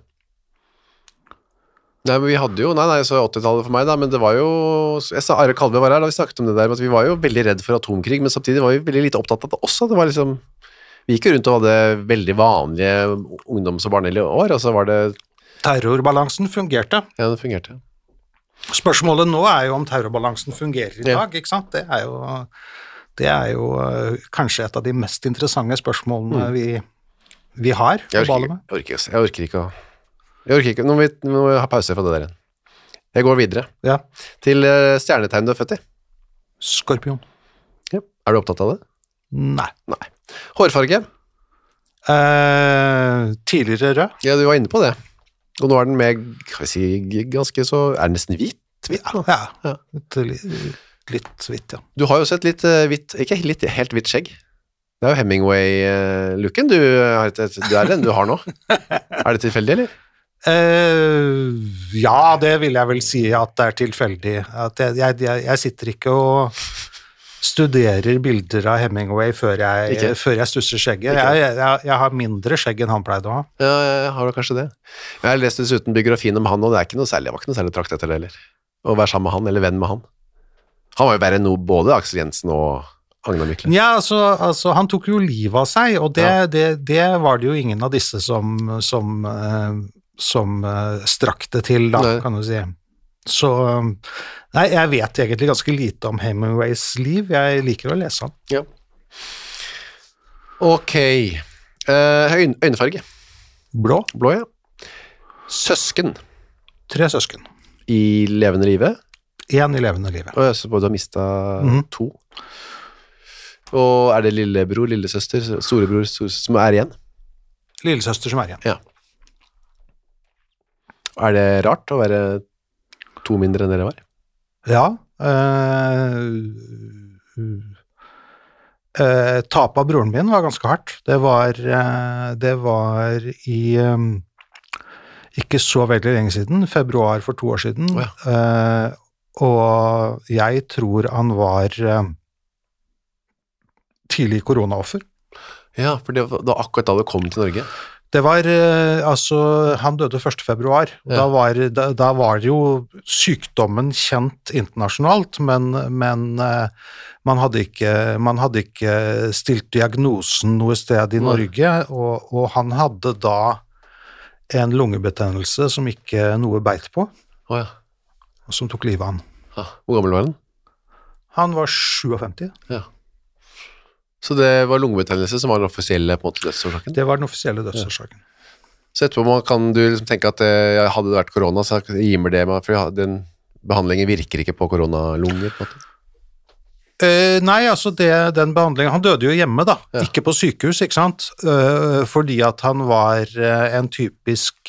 men vi hadde jo, så 80-tallet for meg da, men det var jo, jeg sa Are Kalve var her da vi snakket om det der, at vi var jo veldig redd for atomkrig, men samtidig var vi veldig lite opptatt av det også, det var liksom, vi gikk jo rundt og hadde veldig vanlige ungdoms- og barnelige år, og så var det terrorbalansen fungerte. Ja, det fungerte. Spørsmålet nå jo om terrorbalansen fungerer i dag, ikke sant? Det jo kanskje et av de mest interessante spørsmålene vi har. Jeg orker ikke. Nå må vi ha pause fra det der. Jeg går videre. Ja. Til stjernetegn du født i. Skorpion. Ja. Du opptatt av det? Nei. Hårfarge? Tidligere rød. Ja, du var inne på det. Og nå den med, ganske så, den nesten hvit? Ja. Litt hvitt, ja. Du har jo sett litt hvitt, ikke helt hvitt skjegg. Det jo Hemingway-looken du den du har nå. Det tilfeldig, eller? Ja, det vil jeg vel si at det tilfeldig. At jeg sitter ikke og studerer bilder av Hemingway før jeg stusser skjegget. Jeg har mindre skjegg enn han pleide å ha. Ja, jeg har kanskje det. Jeg har lest dessuten biografien om han, og det var ikke noe særlig trakt etter det heller. Å være sammen med han, eller venn med han. Han var jo verre enn noe, både Aksel Jensen og Agnar Mykle. Ja, altså han tok jo livet av seg, og det var det jo ingen av disse som strakk det til, da, kan du si. Så nei, jeg vet egentlig ganske lite om Hemingways liv. Jeg liker å lese han. Ja. Ok. Øynefarge? Blå, ja. Søsken? 3 søsken. I levende live? 1 i levende livet. Og jeg så du har mistet 2. Og det lillebror, lillesøster, storebror, som igjen? Lillesøster som igjen. Ja. Det rart å være 2 mindre enn dere var? Ja. Tap av broren min var ganske hardt. Det var i ikke så veldig lenge siden, februar for 2 år siden, og jeg tror han var tidlig koronaoffer. Ja, for det var akkurat da du kom til Norge. Det var, han døde 1. februar. Da var jo sykdommen kjent internasjonalt, men man hadde ikke stilt diagnosen noe sted i Norge, og han hadde da en lungebetennelse som ikke noe beit på, som tok livet av han. Hvor gammel var han? Han var 57. Ja. Så det var lungebetennelse som var den offisielle på en måte dødsårsaken? Det var den offisielle dødsårsaken. Så etterpå kan du liksom tenke at hadde det vært korona, så gimer det meg, for den behandlingen virker ikke på koronalunger på en måte? Nei, altså den behandlingen, han døde jo hjemme da, ikke på sykehus, ikke sant? Fordi at han var en typisk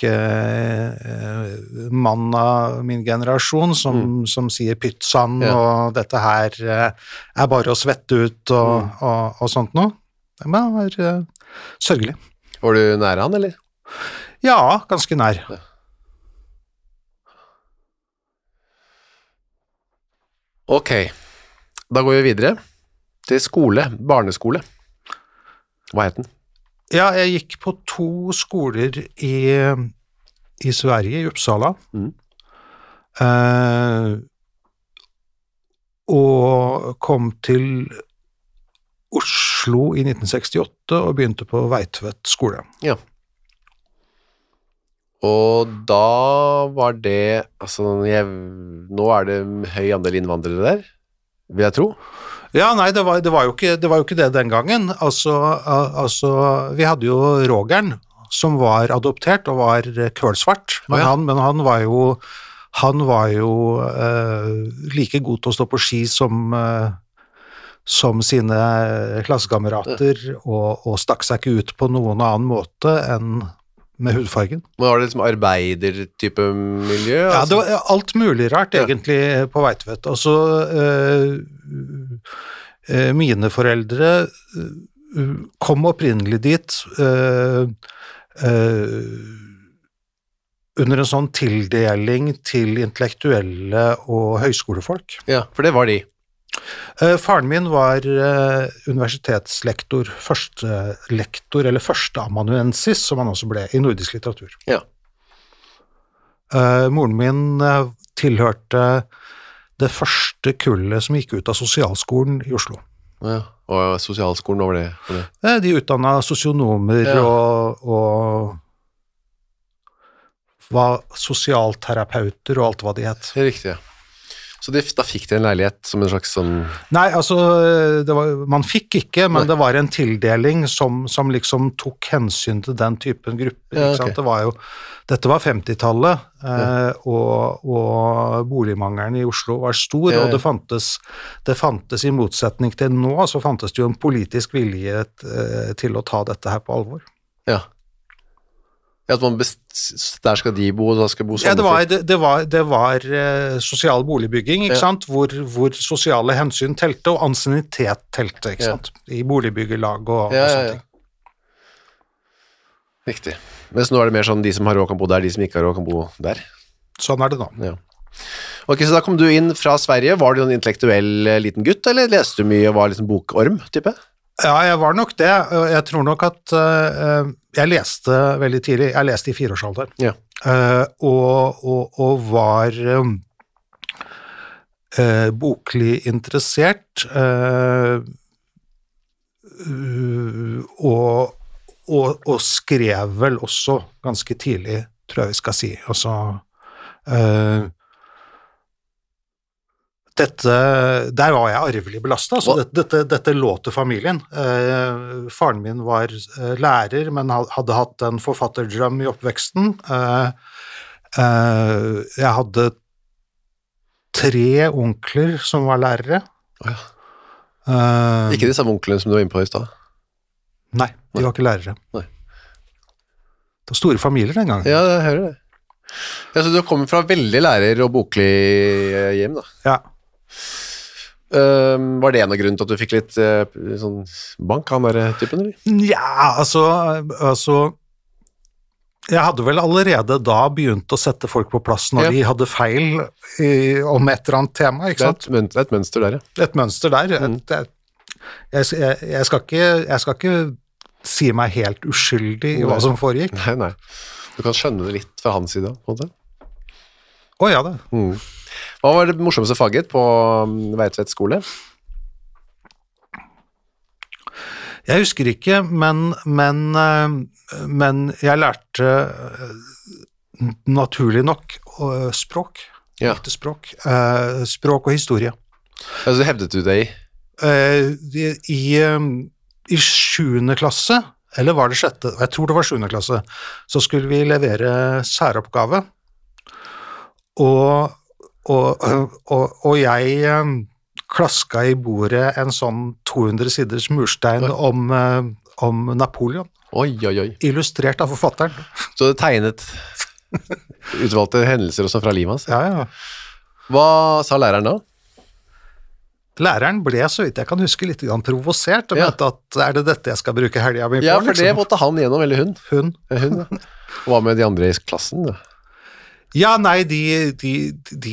mann av min generasjon som sier pytsan, og dette her bare å svette ut og sånt noe. Men han var sørgelig. Var du nære han, eller? Ja, ganske nær. Ok. Da går vi videre til skole, barneskole. Hva het den? Ja, jeg gikk på 2 skoler i Sverige, i Uppsala. Og kom til Oslo i 1968 og begynte på Veitvet skole. Ja. Og da var det, altså nå det høy andel innvandrere der, vil jeg tro. Ja, nei, det var jo ikke det den gangen. Altså, vi hadde jo Rogern, som var adoptert og var kølsvart, men han var jo like god til å stå på ski som sine klassekamerater, og stakk seg ikke ut på noen annen måte enn med hudfargen. Men var det liksom arbeider-type miljø? Altså? Ja, det var alt mulig rart egentlig på Veitvet. Altså, mine foreldre kom opprinnelig dit under en sånn tildeling til intellektuelle og høyskolefolk. Ja, for det var de. Faren min var universitetslektor, førstelektor, eller førsteamanuensis, som han også ble, i nordisk litteratur. Ja. Moren min tilhørte det første kullet som gikk ut av sosialskolen i Oslo. Ja, og sosialskolen over det? De utdannet sosionomer og var sosialterapeuter og alt hva de het. Riktig, ja. Så da fikk de en leilighet som en slags sånn... Nei, altså, man fikk ikke, men det var en tildeling som liksom tok hensyn til den typen grupper, ikke sant? Dette var 50-tallet, og boligmangelen i Oslo var stor, og det fantes i motsetning til nå, så fantes det jo en politisk vilje til å ta dette her på alvor. Ja. At der skal de bo, og da skal bo sånn. Ja, det var sosial boligbygging, ikke sant? Hvor sosiale hensyn telte, og ansiennitet telte, ikke sant? I boligbyggelag og sånne ting. Riktig. Mens nå det mer sånn, de som har råd kan bo der, de som ikke har råd kan bo der. Sånn det nå. Ja. Ok, så da kom du inn fra Sverige. Var du en intellektuell liten gutt, eller leste du mye og var liksom bokorm, type? Ja, jeg var nok det. Jeg tror nok at jeg leste veldig tidlig. Jeg leste i 4-årsalderen. Ja. Og var boklig interessert, og skrev vel også ganske tidlig, tror jeg vi skal si. Altså, der var jeg arvelig belastet, altså dette lå til familien. Faren min var lærer, men hadde hatt en forfatterdrøm i oppveksten. Jeg hadde 3 onkler som var lærere. Ja. Ikke de samme onklene som du var inne på I sted? Nei, de var ikke lærere. Nei. Det var store familier den gangen. Ja, jeg hører det. Ja, så du kommer fra veldig lærer- og boklig hjem, da. Ja. Var det en av grunnen til at du fikk litt sånn bank av den der typen, eller? Ja, altså jeg hadde vel allerede da begynt å sette folk på plass når de hadde feil om et eller annet tema, ikke sant? Det er et mønster der, ja. Et mønster der. Jeg skal ikke si meg helt uskyldig I hva som foregikk. Nei. Du kan skjønne det litt fra hans side, på en måte. Ja det. Hva var det morsomste faget på Veitvet skole? Jeg husker ikke, men jeg lærte naturlig nok språk. Ja. Språk og historie. Altså, hevdet du det I 7. klasse, eller var det 6., jeg tror det var 7. klasse, så skulle vi levere særoppgave, og jeg klaska I bordet en sånn 200 siders murstein om Napoleon. Oi. Illustrert av forfatteren. Så du tegnet utvalgte hendelser også fra livet hans? Ja. Hva sa læreren da? Læreren ble, så vidt jeg kan huske, litt provosert, og mente at er det dette jeg skal bruke helgen min på? Ja, for det måtte han gjennom, eller hun? Hun, ja. Hva med de andre I klassen da? Ja, nei, de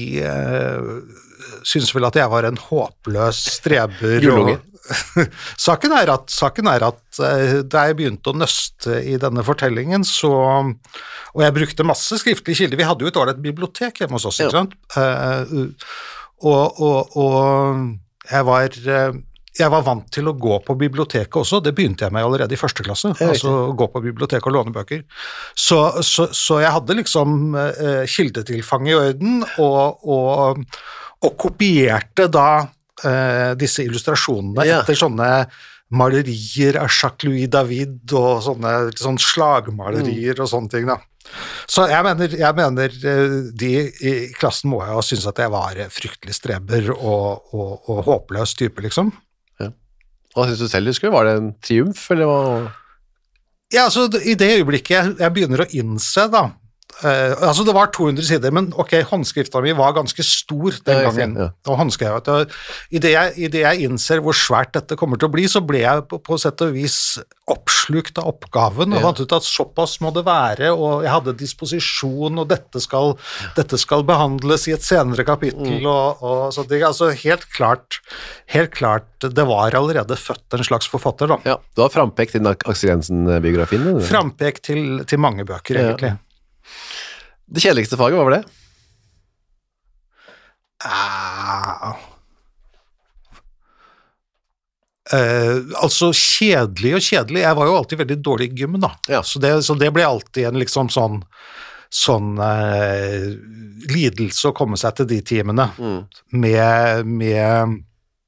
synes vel at jeg var en håpløs streber. Gullunge. Saken er at da jeg begynte å nøste I denne fortellingen, og jeg brukte masse skriftlige kilder, vi hadde jo et ålreit bibliotek hjemme hos oss, ikke sant? Og jeg var vant til å gå på biblioteket også, det begynte jeg med allerede I 1. klasse, altså gå på biblioteket og låne bøker. Så jeg hadde liksom kildetilfang I orden, og kopierte da disse illustrasjonene etter sånne malerier av Jacques-Louis David og sånne slagmalerier og sånne ting da. Så jeg mener de I klassen må jeg ha synes at jeg var fryktelig streber og håpløs type liksom. Hva synes du selv du skulle? Var det en triumf, eller hva? Ja, altså I det øyeblikket jeg begynner å innse da, altså det var 200 sider, men ok, håndskriften min var ganske stor den gangen, og håndskrevet, I det jeg innser hvor svært dette kommer til å bli, så ble jeg på sett og vis oppslukt av oppgaven, og fant ut at såpass må det være, og jeg hadde disposisjon, og dette skal behandles I et senere kapittel, og så det, altså helt klart, det var allerede født en slags forfatter da. Ja, du har frampekt til Aksel Jensen-biografien? Frampekt til mange bøker, egentlig. Det kjedeligste faget, hva var det? Altså kjedelig og kjedelig, jeg var jo alltid veldig dårlig I gym da, så det ble alltid en liksom sånn lidelse å komme seg til de timene med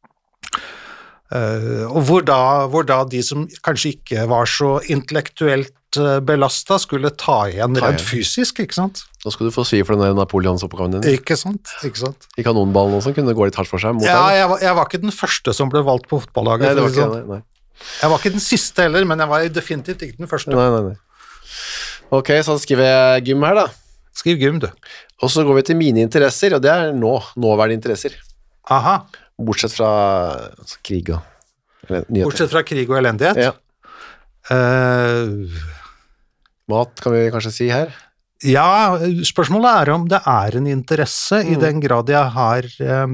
og hvor da de som kanskje ikke var så intellektuelt belastet skulle ta igjen rent fysisk, ikke sant? Da skal du få svi for denne Napoleonsoppgaven din. Ikke sant? I kanonballen også kunne gå litt hardt for seg. Jeg var ikke den første som ble valgt på fotballaget. Nei, det var ikke det, nei. Jeg var ikke den siste heller, men jeg var definitivt ikke den første. Nei. Ok, så skriver jeg gym her da. Skriv gym, du. Og så går vi til mine interesser, og det nåværende interesser. Aha. Bortsett fra krig og nyheter. Bortsett fra krig og elendighet? Ja. Mat kan vi kanskje si her? Ja, spørsmålet om det en interesse I den grad jeg har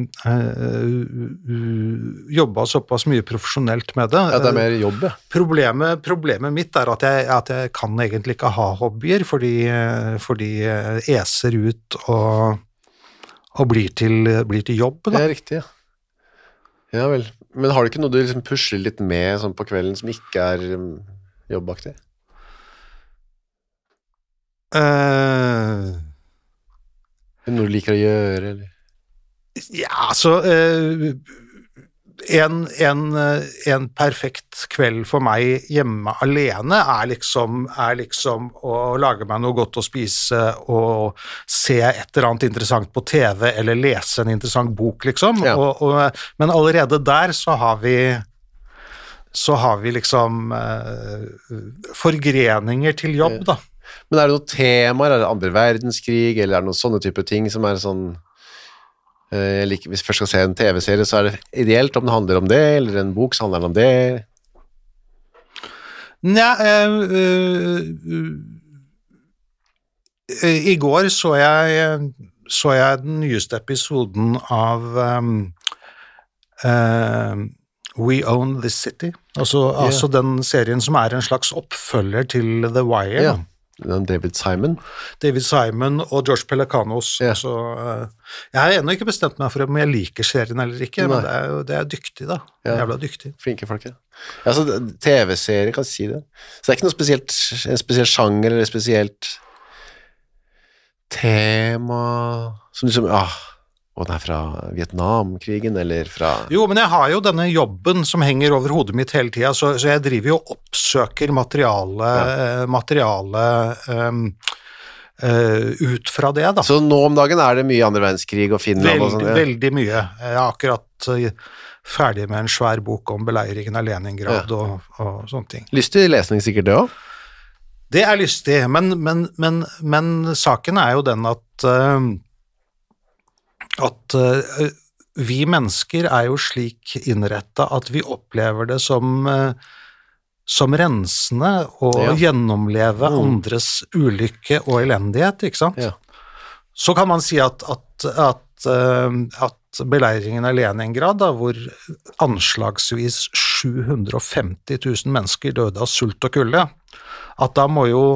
jobbet såpass mye profesjonelt med det. Ja, det mer jobb, ja. Problemet mitt at jeg kan egentlig ikke ha hobbyer, fordi jeg eser ut og blir til jobb. Da. Det riktig, ja. Ja vel. Men har du ikke noe du liksom pusler litt med sånn på kvelden som ikke jobbaktig? Noe du liker å gjøre, eller? Ja, altså En perfekt kveld for meg hjemme alene liksom å lage meg noe godt å spise og se et eller annet interessant på TV eller lese en interessant bok, liksom. Ja. Men allerede der så har vi liksom forgreninger til jobb, da. Men er det noen temaer, er det andre verdenskrig, eller er det noen sånne type ting som er sånn, hvis jeg først skal se en TV-serie, så er det ideelt om det handler om det, eller en bok som handler om det? Nei, i går så jeg den nyeste episoden av We Own This City, altså den serien som er en slags oppfølger til The Wire. Ja. David Simon og George Pelecanos. Ja. Så, jeg har ennå ikke bestemt meg for om jeg liker serien eller ikke, men det er dyktig da. Ja. Jævla dyktig. Flinke folk, ja. Ja, så TV-serie, kan jeg si det. Så det er ikke noe spesielt, en spesiell sjanger, eller et spesielt tema, som liksom, og den er fra Vietnamkrigen, eller fra... Jo, men jeg har jo denne jobben som henger over hodet mitt hele tiden, så jeg driver jo og oppsøker materiale ut fra det, da. Så nå om dagen er det mye andre verdenskrig og Finland og sånn? Veldig mye. Jeg er akkurat ferdig med en svær bok om beleiringen av Leningrad og sånne ting. Lystig lesning sikkert det også? Det er lystig, men saken er jo den at vi mennesker er jo slik innrettet at vi opplever det som rensende å gjennomleve andres ulykke og elendighet, ikke sant? Ja. Så kan man si at beleiringen av Leningrad, da, hvor anslagsvis 750 000 mennesker døde av sult og kulde, at da må jo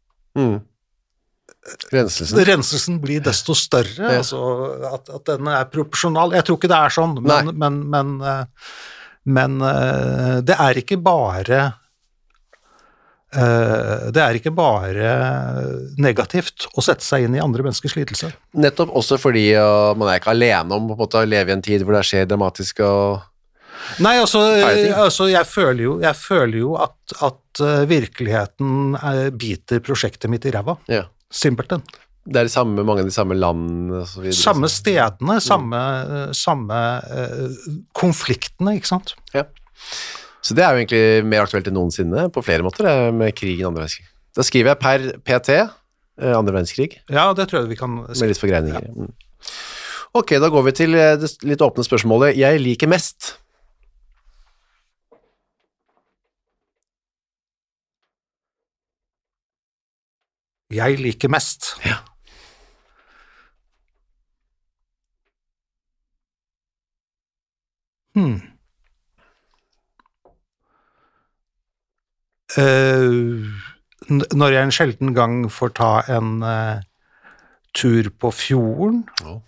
renselsen blir desto større, altså at den er proporsjonal. Jeg tror ikke det er sånn, men det er ikke bare negativt å sette seg inn i andre menneskers lidelser. Nettopp også fordi man er ikke alene om på en måte å leve i en tid hvor det skjer dramatiske og Nei, altså jeg føler jo at virkeligheten biter prosjektet mitt i ræva. Ja. Simpelthen. Det er mange av de samme landene og så videre. Samme stedene, samme konfliktene, ikke sant? Ja. Så det er jo egentlig mer aktuelt enn noensinne på flere måter med krigen andre verdenskrig. Da skriver jeg per PT andre verdenskrig. Ja, det tror jeg vi kan si. Med litt forgreininger. Ja. Ok, da går vi til det litt åpne spørsmålet. Jeg liker mest. Jeg liker mest. Ja. Når jeg en sjelden gang får ta en tur på fjorden,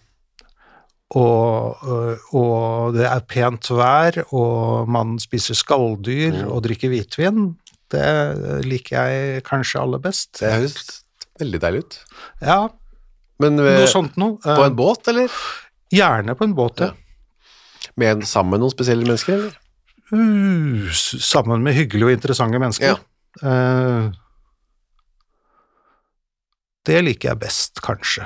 og det er pent vær, og man spiser skalldyr og drikker hvitvin, det liker jeg kanskje aller best. Det høres veldig deilig ut. Ja, men noe sånt noe. På en båt, eller? Gjerne på en båt, ja. Sammen med noen spesielle mennesker, eller? Sammen med hyggelige og interessante mennesker. Ja. Det liker jeg best, kanskje.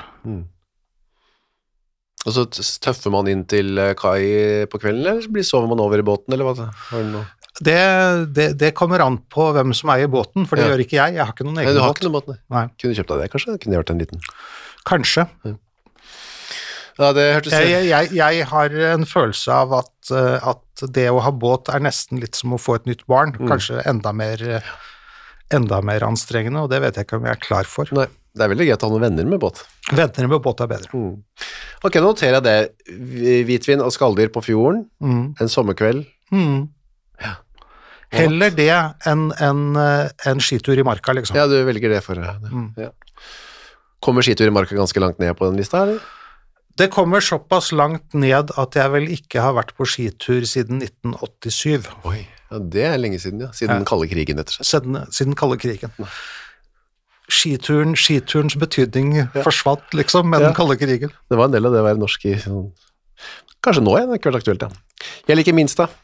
Og så tøffer man inn til kai på kvelden, eller sover man over i båten, eller hva? Har du noe? Det kommer an på hvem som eier båten, for det gjør ikke jeg. Jeg har ikke noen egen båt. Du har ikke noen båt, nei. Kunne du kjøpt deg det, kanskje? Kunne jeg gjort en liten? Kanskje. Ja, det hørtes... Jeg har en følelse av at det å ha båt er nesten litt som å få et nytt barn, kanskje enda mer anstrengende, og det vet jeg ikke om jeg er klar for. Nei, det er veldig greit å ha noen venner med båt. Venner med båt er bedre. Ok, nå noterer jeg det. Hvitvin og skalldyr på fjorden, en sommerkveld. Ja. Heller det enn skitur i marka, liksom. Ja, du velger det for det. Ja. Kommer skitur i marka ganske langt ned på den lista, eller? Det kommer såpass langt ned at jeg vel ikke har vært på skitur siden 1987. Oi, ja, det er lenge siden, ja. Siden den kalde krigen, etter seg. Siden kalde krigen. Skiturens betydning forsvant, liksom, med den kalde krigen. Det var en del av det å være norsk i... Kanskje nå igjen, det har ikke vært aktuelt, ja. Jeg liker minst da.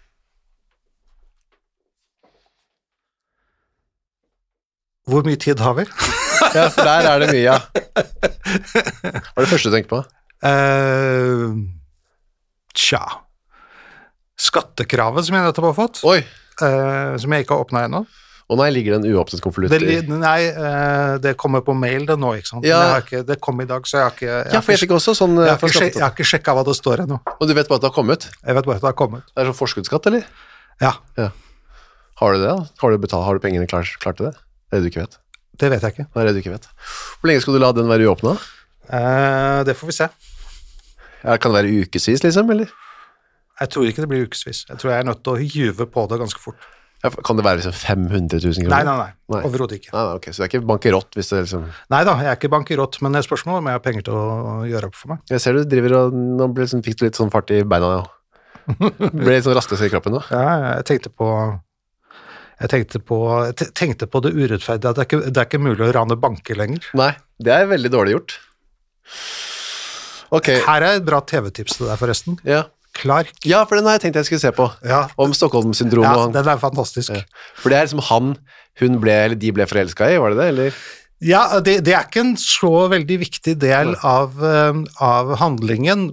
Hvor mye tid har vi? Ja, for der det mye, ja. Hva det første du tenker på? Tja. Skattekravet som jeg nettopp har fått, Oi! som jeg ikke har åpnet ennå. Og nei, ligger det en uåpnet konvolutt i? Det kommer på mail det nå, ikke sant? Ja. Det kom i dag, så jeg har ikke... Ja, for jeg fikk også sånn... Jeg har ikke sjekket hva det står ennå. Og du vet bare at det har kommet? Jeg vet bare at det har kommet. Det sånn forskuddsskatt, eller? Ja. Har du det da? Har du pengene klart til det? Det du ikke vet. Det vet jeg ikke. Det det du ikke vet. Hvor lenge skal du la den være uåpnet? Det får vi se. Ja, kan det være ukesvis, liksom, eller? Jeg tror ikke det blir ukesvis. Jeg tror jeg nødt til å hyve på det ganske fort. Ja, kan det være liksom 500 000 kroner? Nei. Overhodet ikke. Nei, ok, så det ikke bankerott hvis det liksom... Neida, jeg ikke bankerott, men det er spørsmål om jeg har penger til å gjøre opp for meg. Jeg ser du driver og... Nå fikk du litt sånn fart i beina, ja. Ble litt sånn rastløs i kroppen nå. Ja, jeg tenkte på det urettferdige, at det er ikke mulig å rane banker lenger. Nei, det veldig dårlig gjort. Ok. Her et bra TV-tips til deg forresten. Ja. Clark. Ja, for den har jeg tenkt jeg skulle se på. Ja. Om Stockholm-syndrom. Ja, den fantastisk. Ja. For det liksom de ble forelsket i, var det det, eller? Ja, det ikke en så veldig viktig del av handlingen.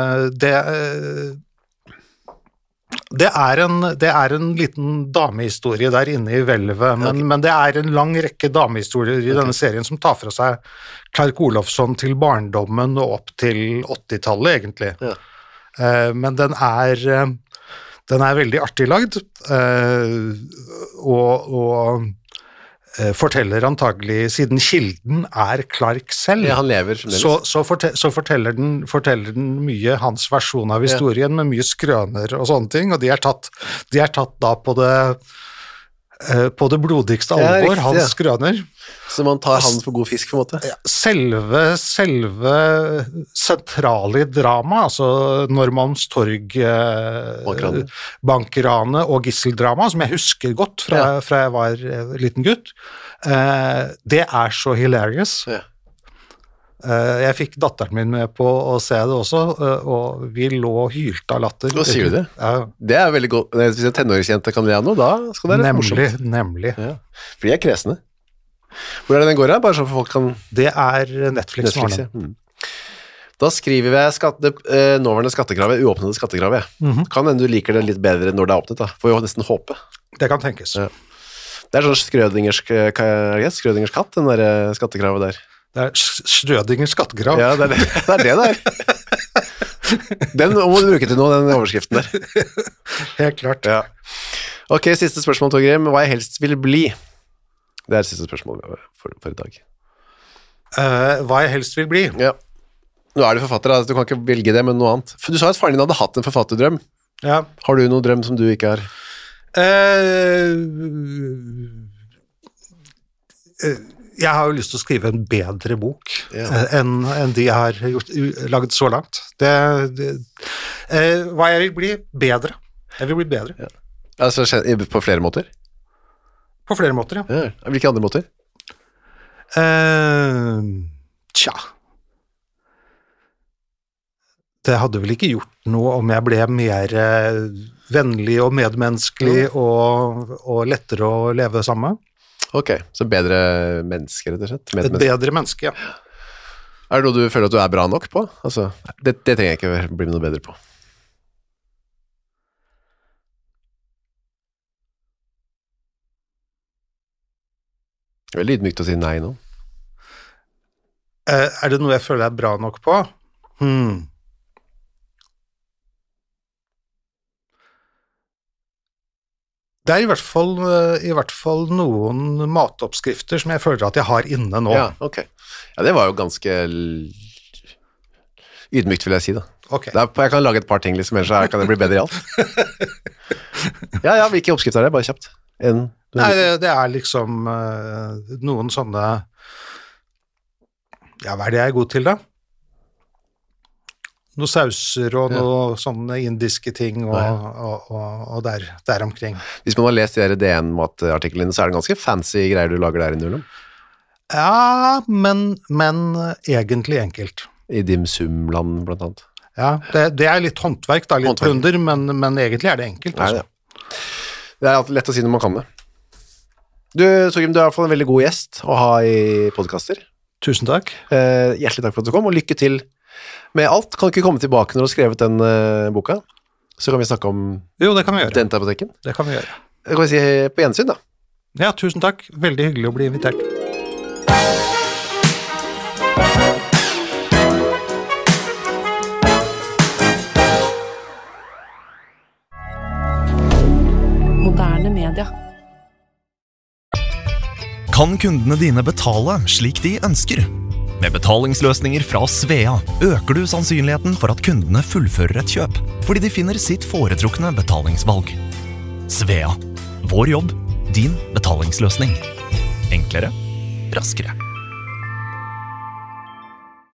Det en liten damehistorie der inne i hvelvet, men det en lang rekke damehistorier i denne serien som tar fra seg Clark Olofsson til barndommen og opp til 80-tallet, egentlig. Ja. Men den veldig artig lagd, og forteller antagelig, siden kilden Clark selv, ja, han lever så forteller den mye hans versjon av historien, med mye skrøner og sånne ting, og de tatt da på det blodigste alvor, riktig, hans skrøner. Så man tar han for god fisk, på en måte? Selve sentrale drama, altså Norrmalms torg, bankrane og gisseldrama, som jeg husker godt fra jeg var liten gutt, det så hilarious. Ja. Jeg fikk datteren min med på å se det også, og vi lå og hylte av latter. Hva sier du det? Ja. Det veldig godt. Hvis en tenåringsjente kan le av noe, da skal det være morsomt. Nemlig. Ja. For de kresne. Hvor det den går her? Bare så for folk kan... Det Netflix ja. Da skriver vi nåværende skattekravet, uåpnede skattekravet. Kan hende du liker det litt bedre når det åpnet, da. Får jo nesten håpe. Det kan tenkes. Ja. Det sånn Schrödingers katt, den der skattekravet der. Det Schrödingers skattekrav. Ja, det det. Den må du bruke til noe, den overskriften der. Helt klart. Ja. Ok, siste spørsmål, Torgrim. Hva jeg helst vil bli? Det siste spørsmål for i dag. Hva jeg helst vil bli? Ja. Nå du forfatter, du kan ikke velge det, men noe annet. For du sa at faren din hadde hatt en forfatterdrøm. Ja. Har du noen drøm som du ikke har? Jeg har jo lyst til å skrive en bedre bok enn de jeg har laget så langt. Hva jeg vil bli? Bedre. Jeg vil bli bedre. Ja. Altså på flere måter? På flere måter, ja. Hvilke andre måter? Tja. Det hadde vel ikke gjort noe om jeg ble mer vennlig og medmenneskelig og lettere å leve sammen. Ok, så bedre mennesker, rett og slett? Et bedre menneske, ja. Det noe du føler at du bra nok på? Altså, det trenger jeg ikke bli noe bedre på. Det veldig ydmykt å si nei nå. Det noe jeg føler bra nok på? Det i hvert fall noen matoppskrifter som jeg føler at jeg har inne nå. Ja, ok. Ja, det var jo ganske ydmykt, vil jeg si da. Okay. Jeg kan lage et par ting, liksom, ellers kan det bli bedre i alt. Ja, hvilke oppskrifter det? Bare kjapt. Nei, det liksom noen sånne... Ja, hva det jeg god til da? Noen sauser og noen sånne indiske ting og der omkring. Hvis man har lest de DN-matartiklene, så det ganske fancy greier du lager der innimellom. Ja, men egentlig enkelt. I Dim Sum-land, blant annet. Ja, det litt håndverk, da, litt plunder, men egentlig det enkelt. Altså. Det alltid lett å si når man kan det. Du, Torgrim, du er i hvert fall en veldig god gjest å ha i podcaster. Tusen takk. Hjertelig takk for at du kom, og lykke til med alt. Kan du ikke komme tilbake når du har skrevet den boka? Så kan vi snakke om det kan vi gjøre. Dentapoteken. Det kan vi gjøre. Det kan vi si på gjensyn, da. Ja, tusen takk. Veldig hyggelig å bli invitert. Moderne media. Kan kundene dine betale slik de ønsker? Med betalingsløsninger fra Svea øker du sannsynligheten for at kundene fullfører et kjøp, fordi de finner sitt foretrukne betalingsvalg. Svea. Vår jobb, din betalingsløsning. Enklere, raskere.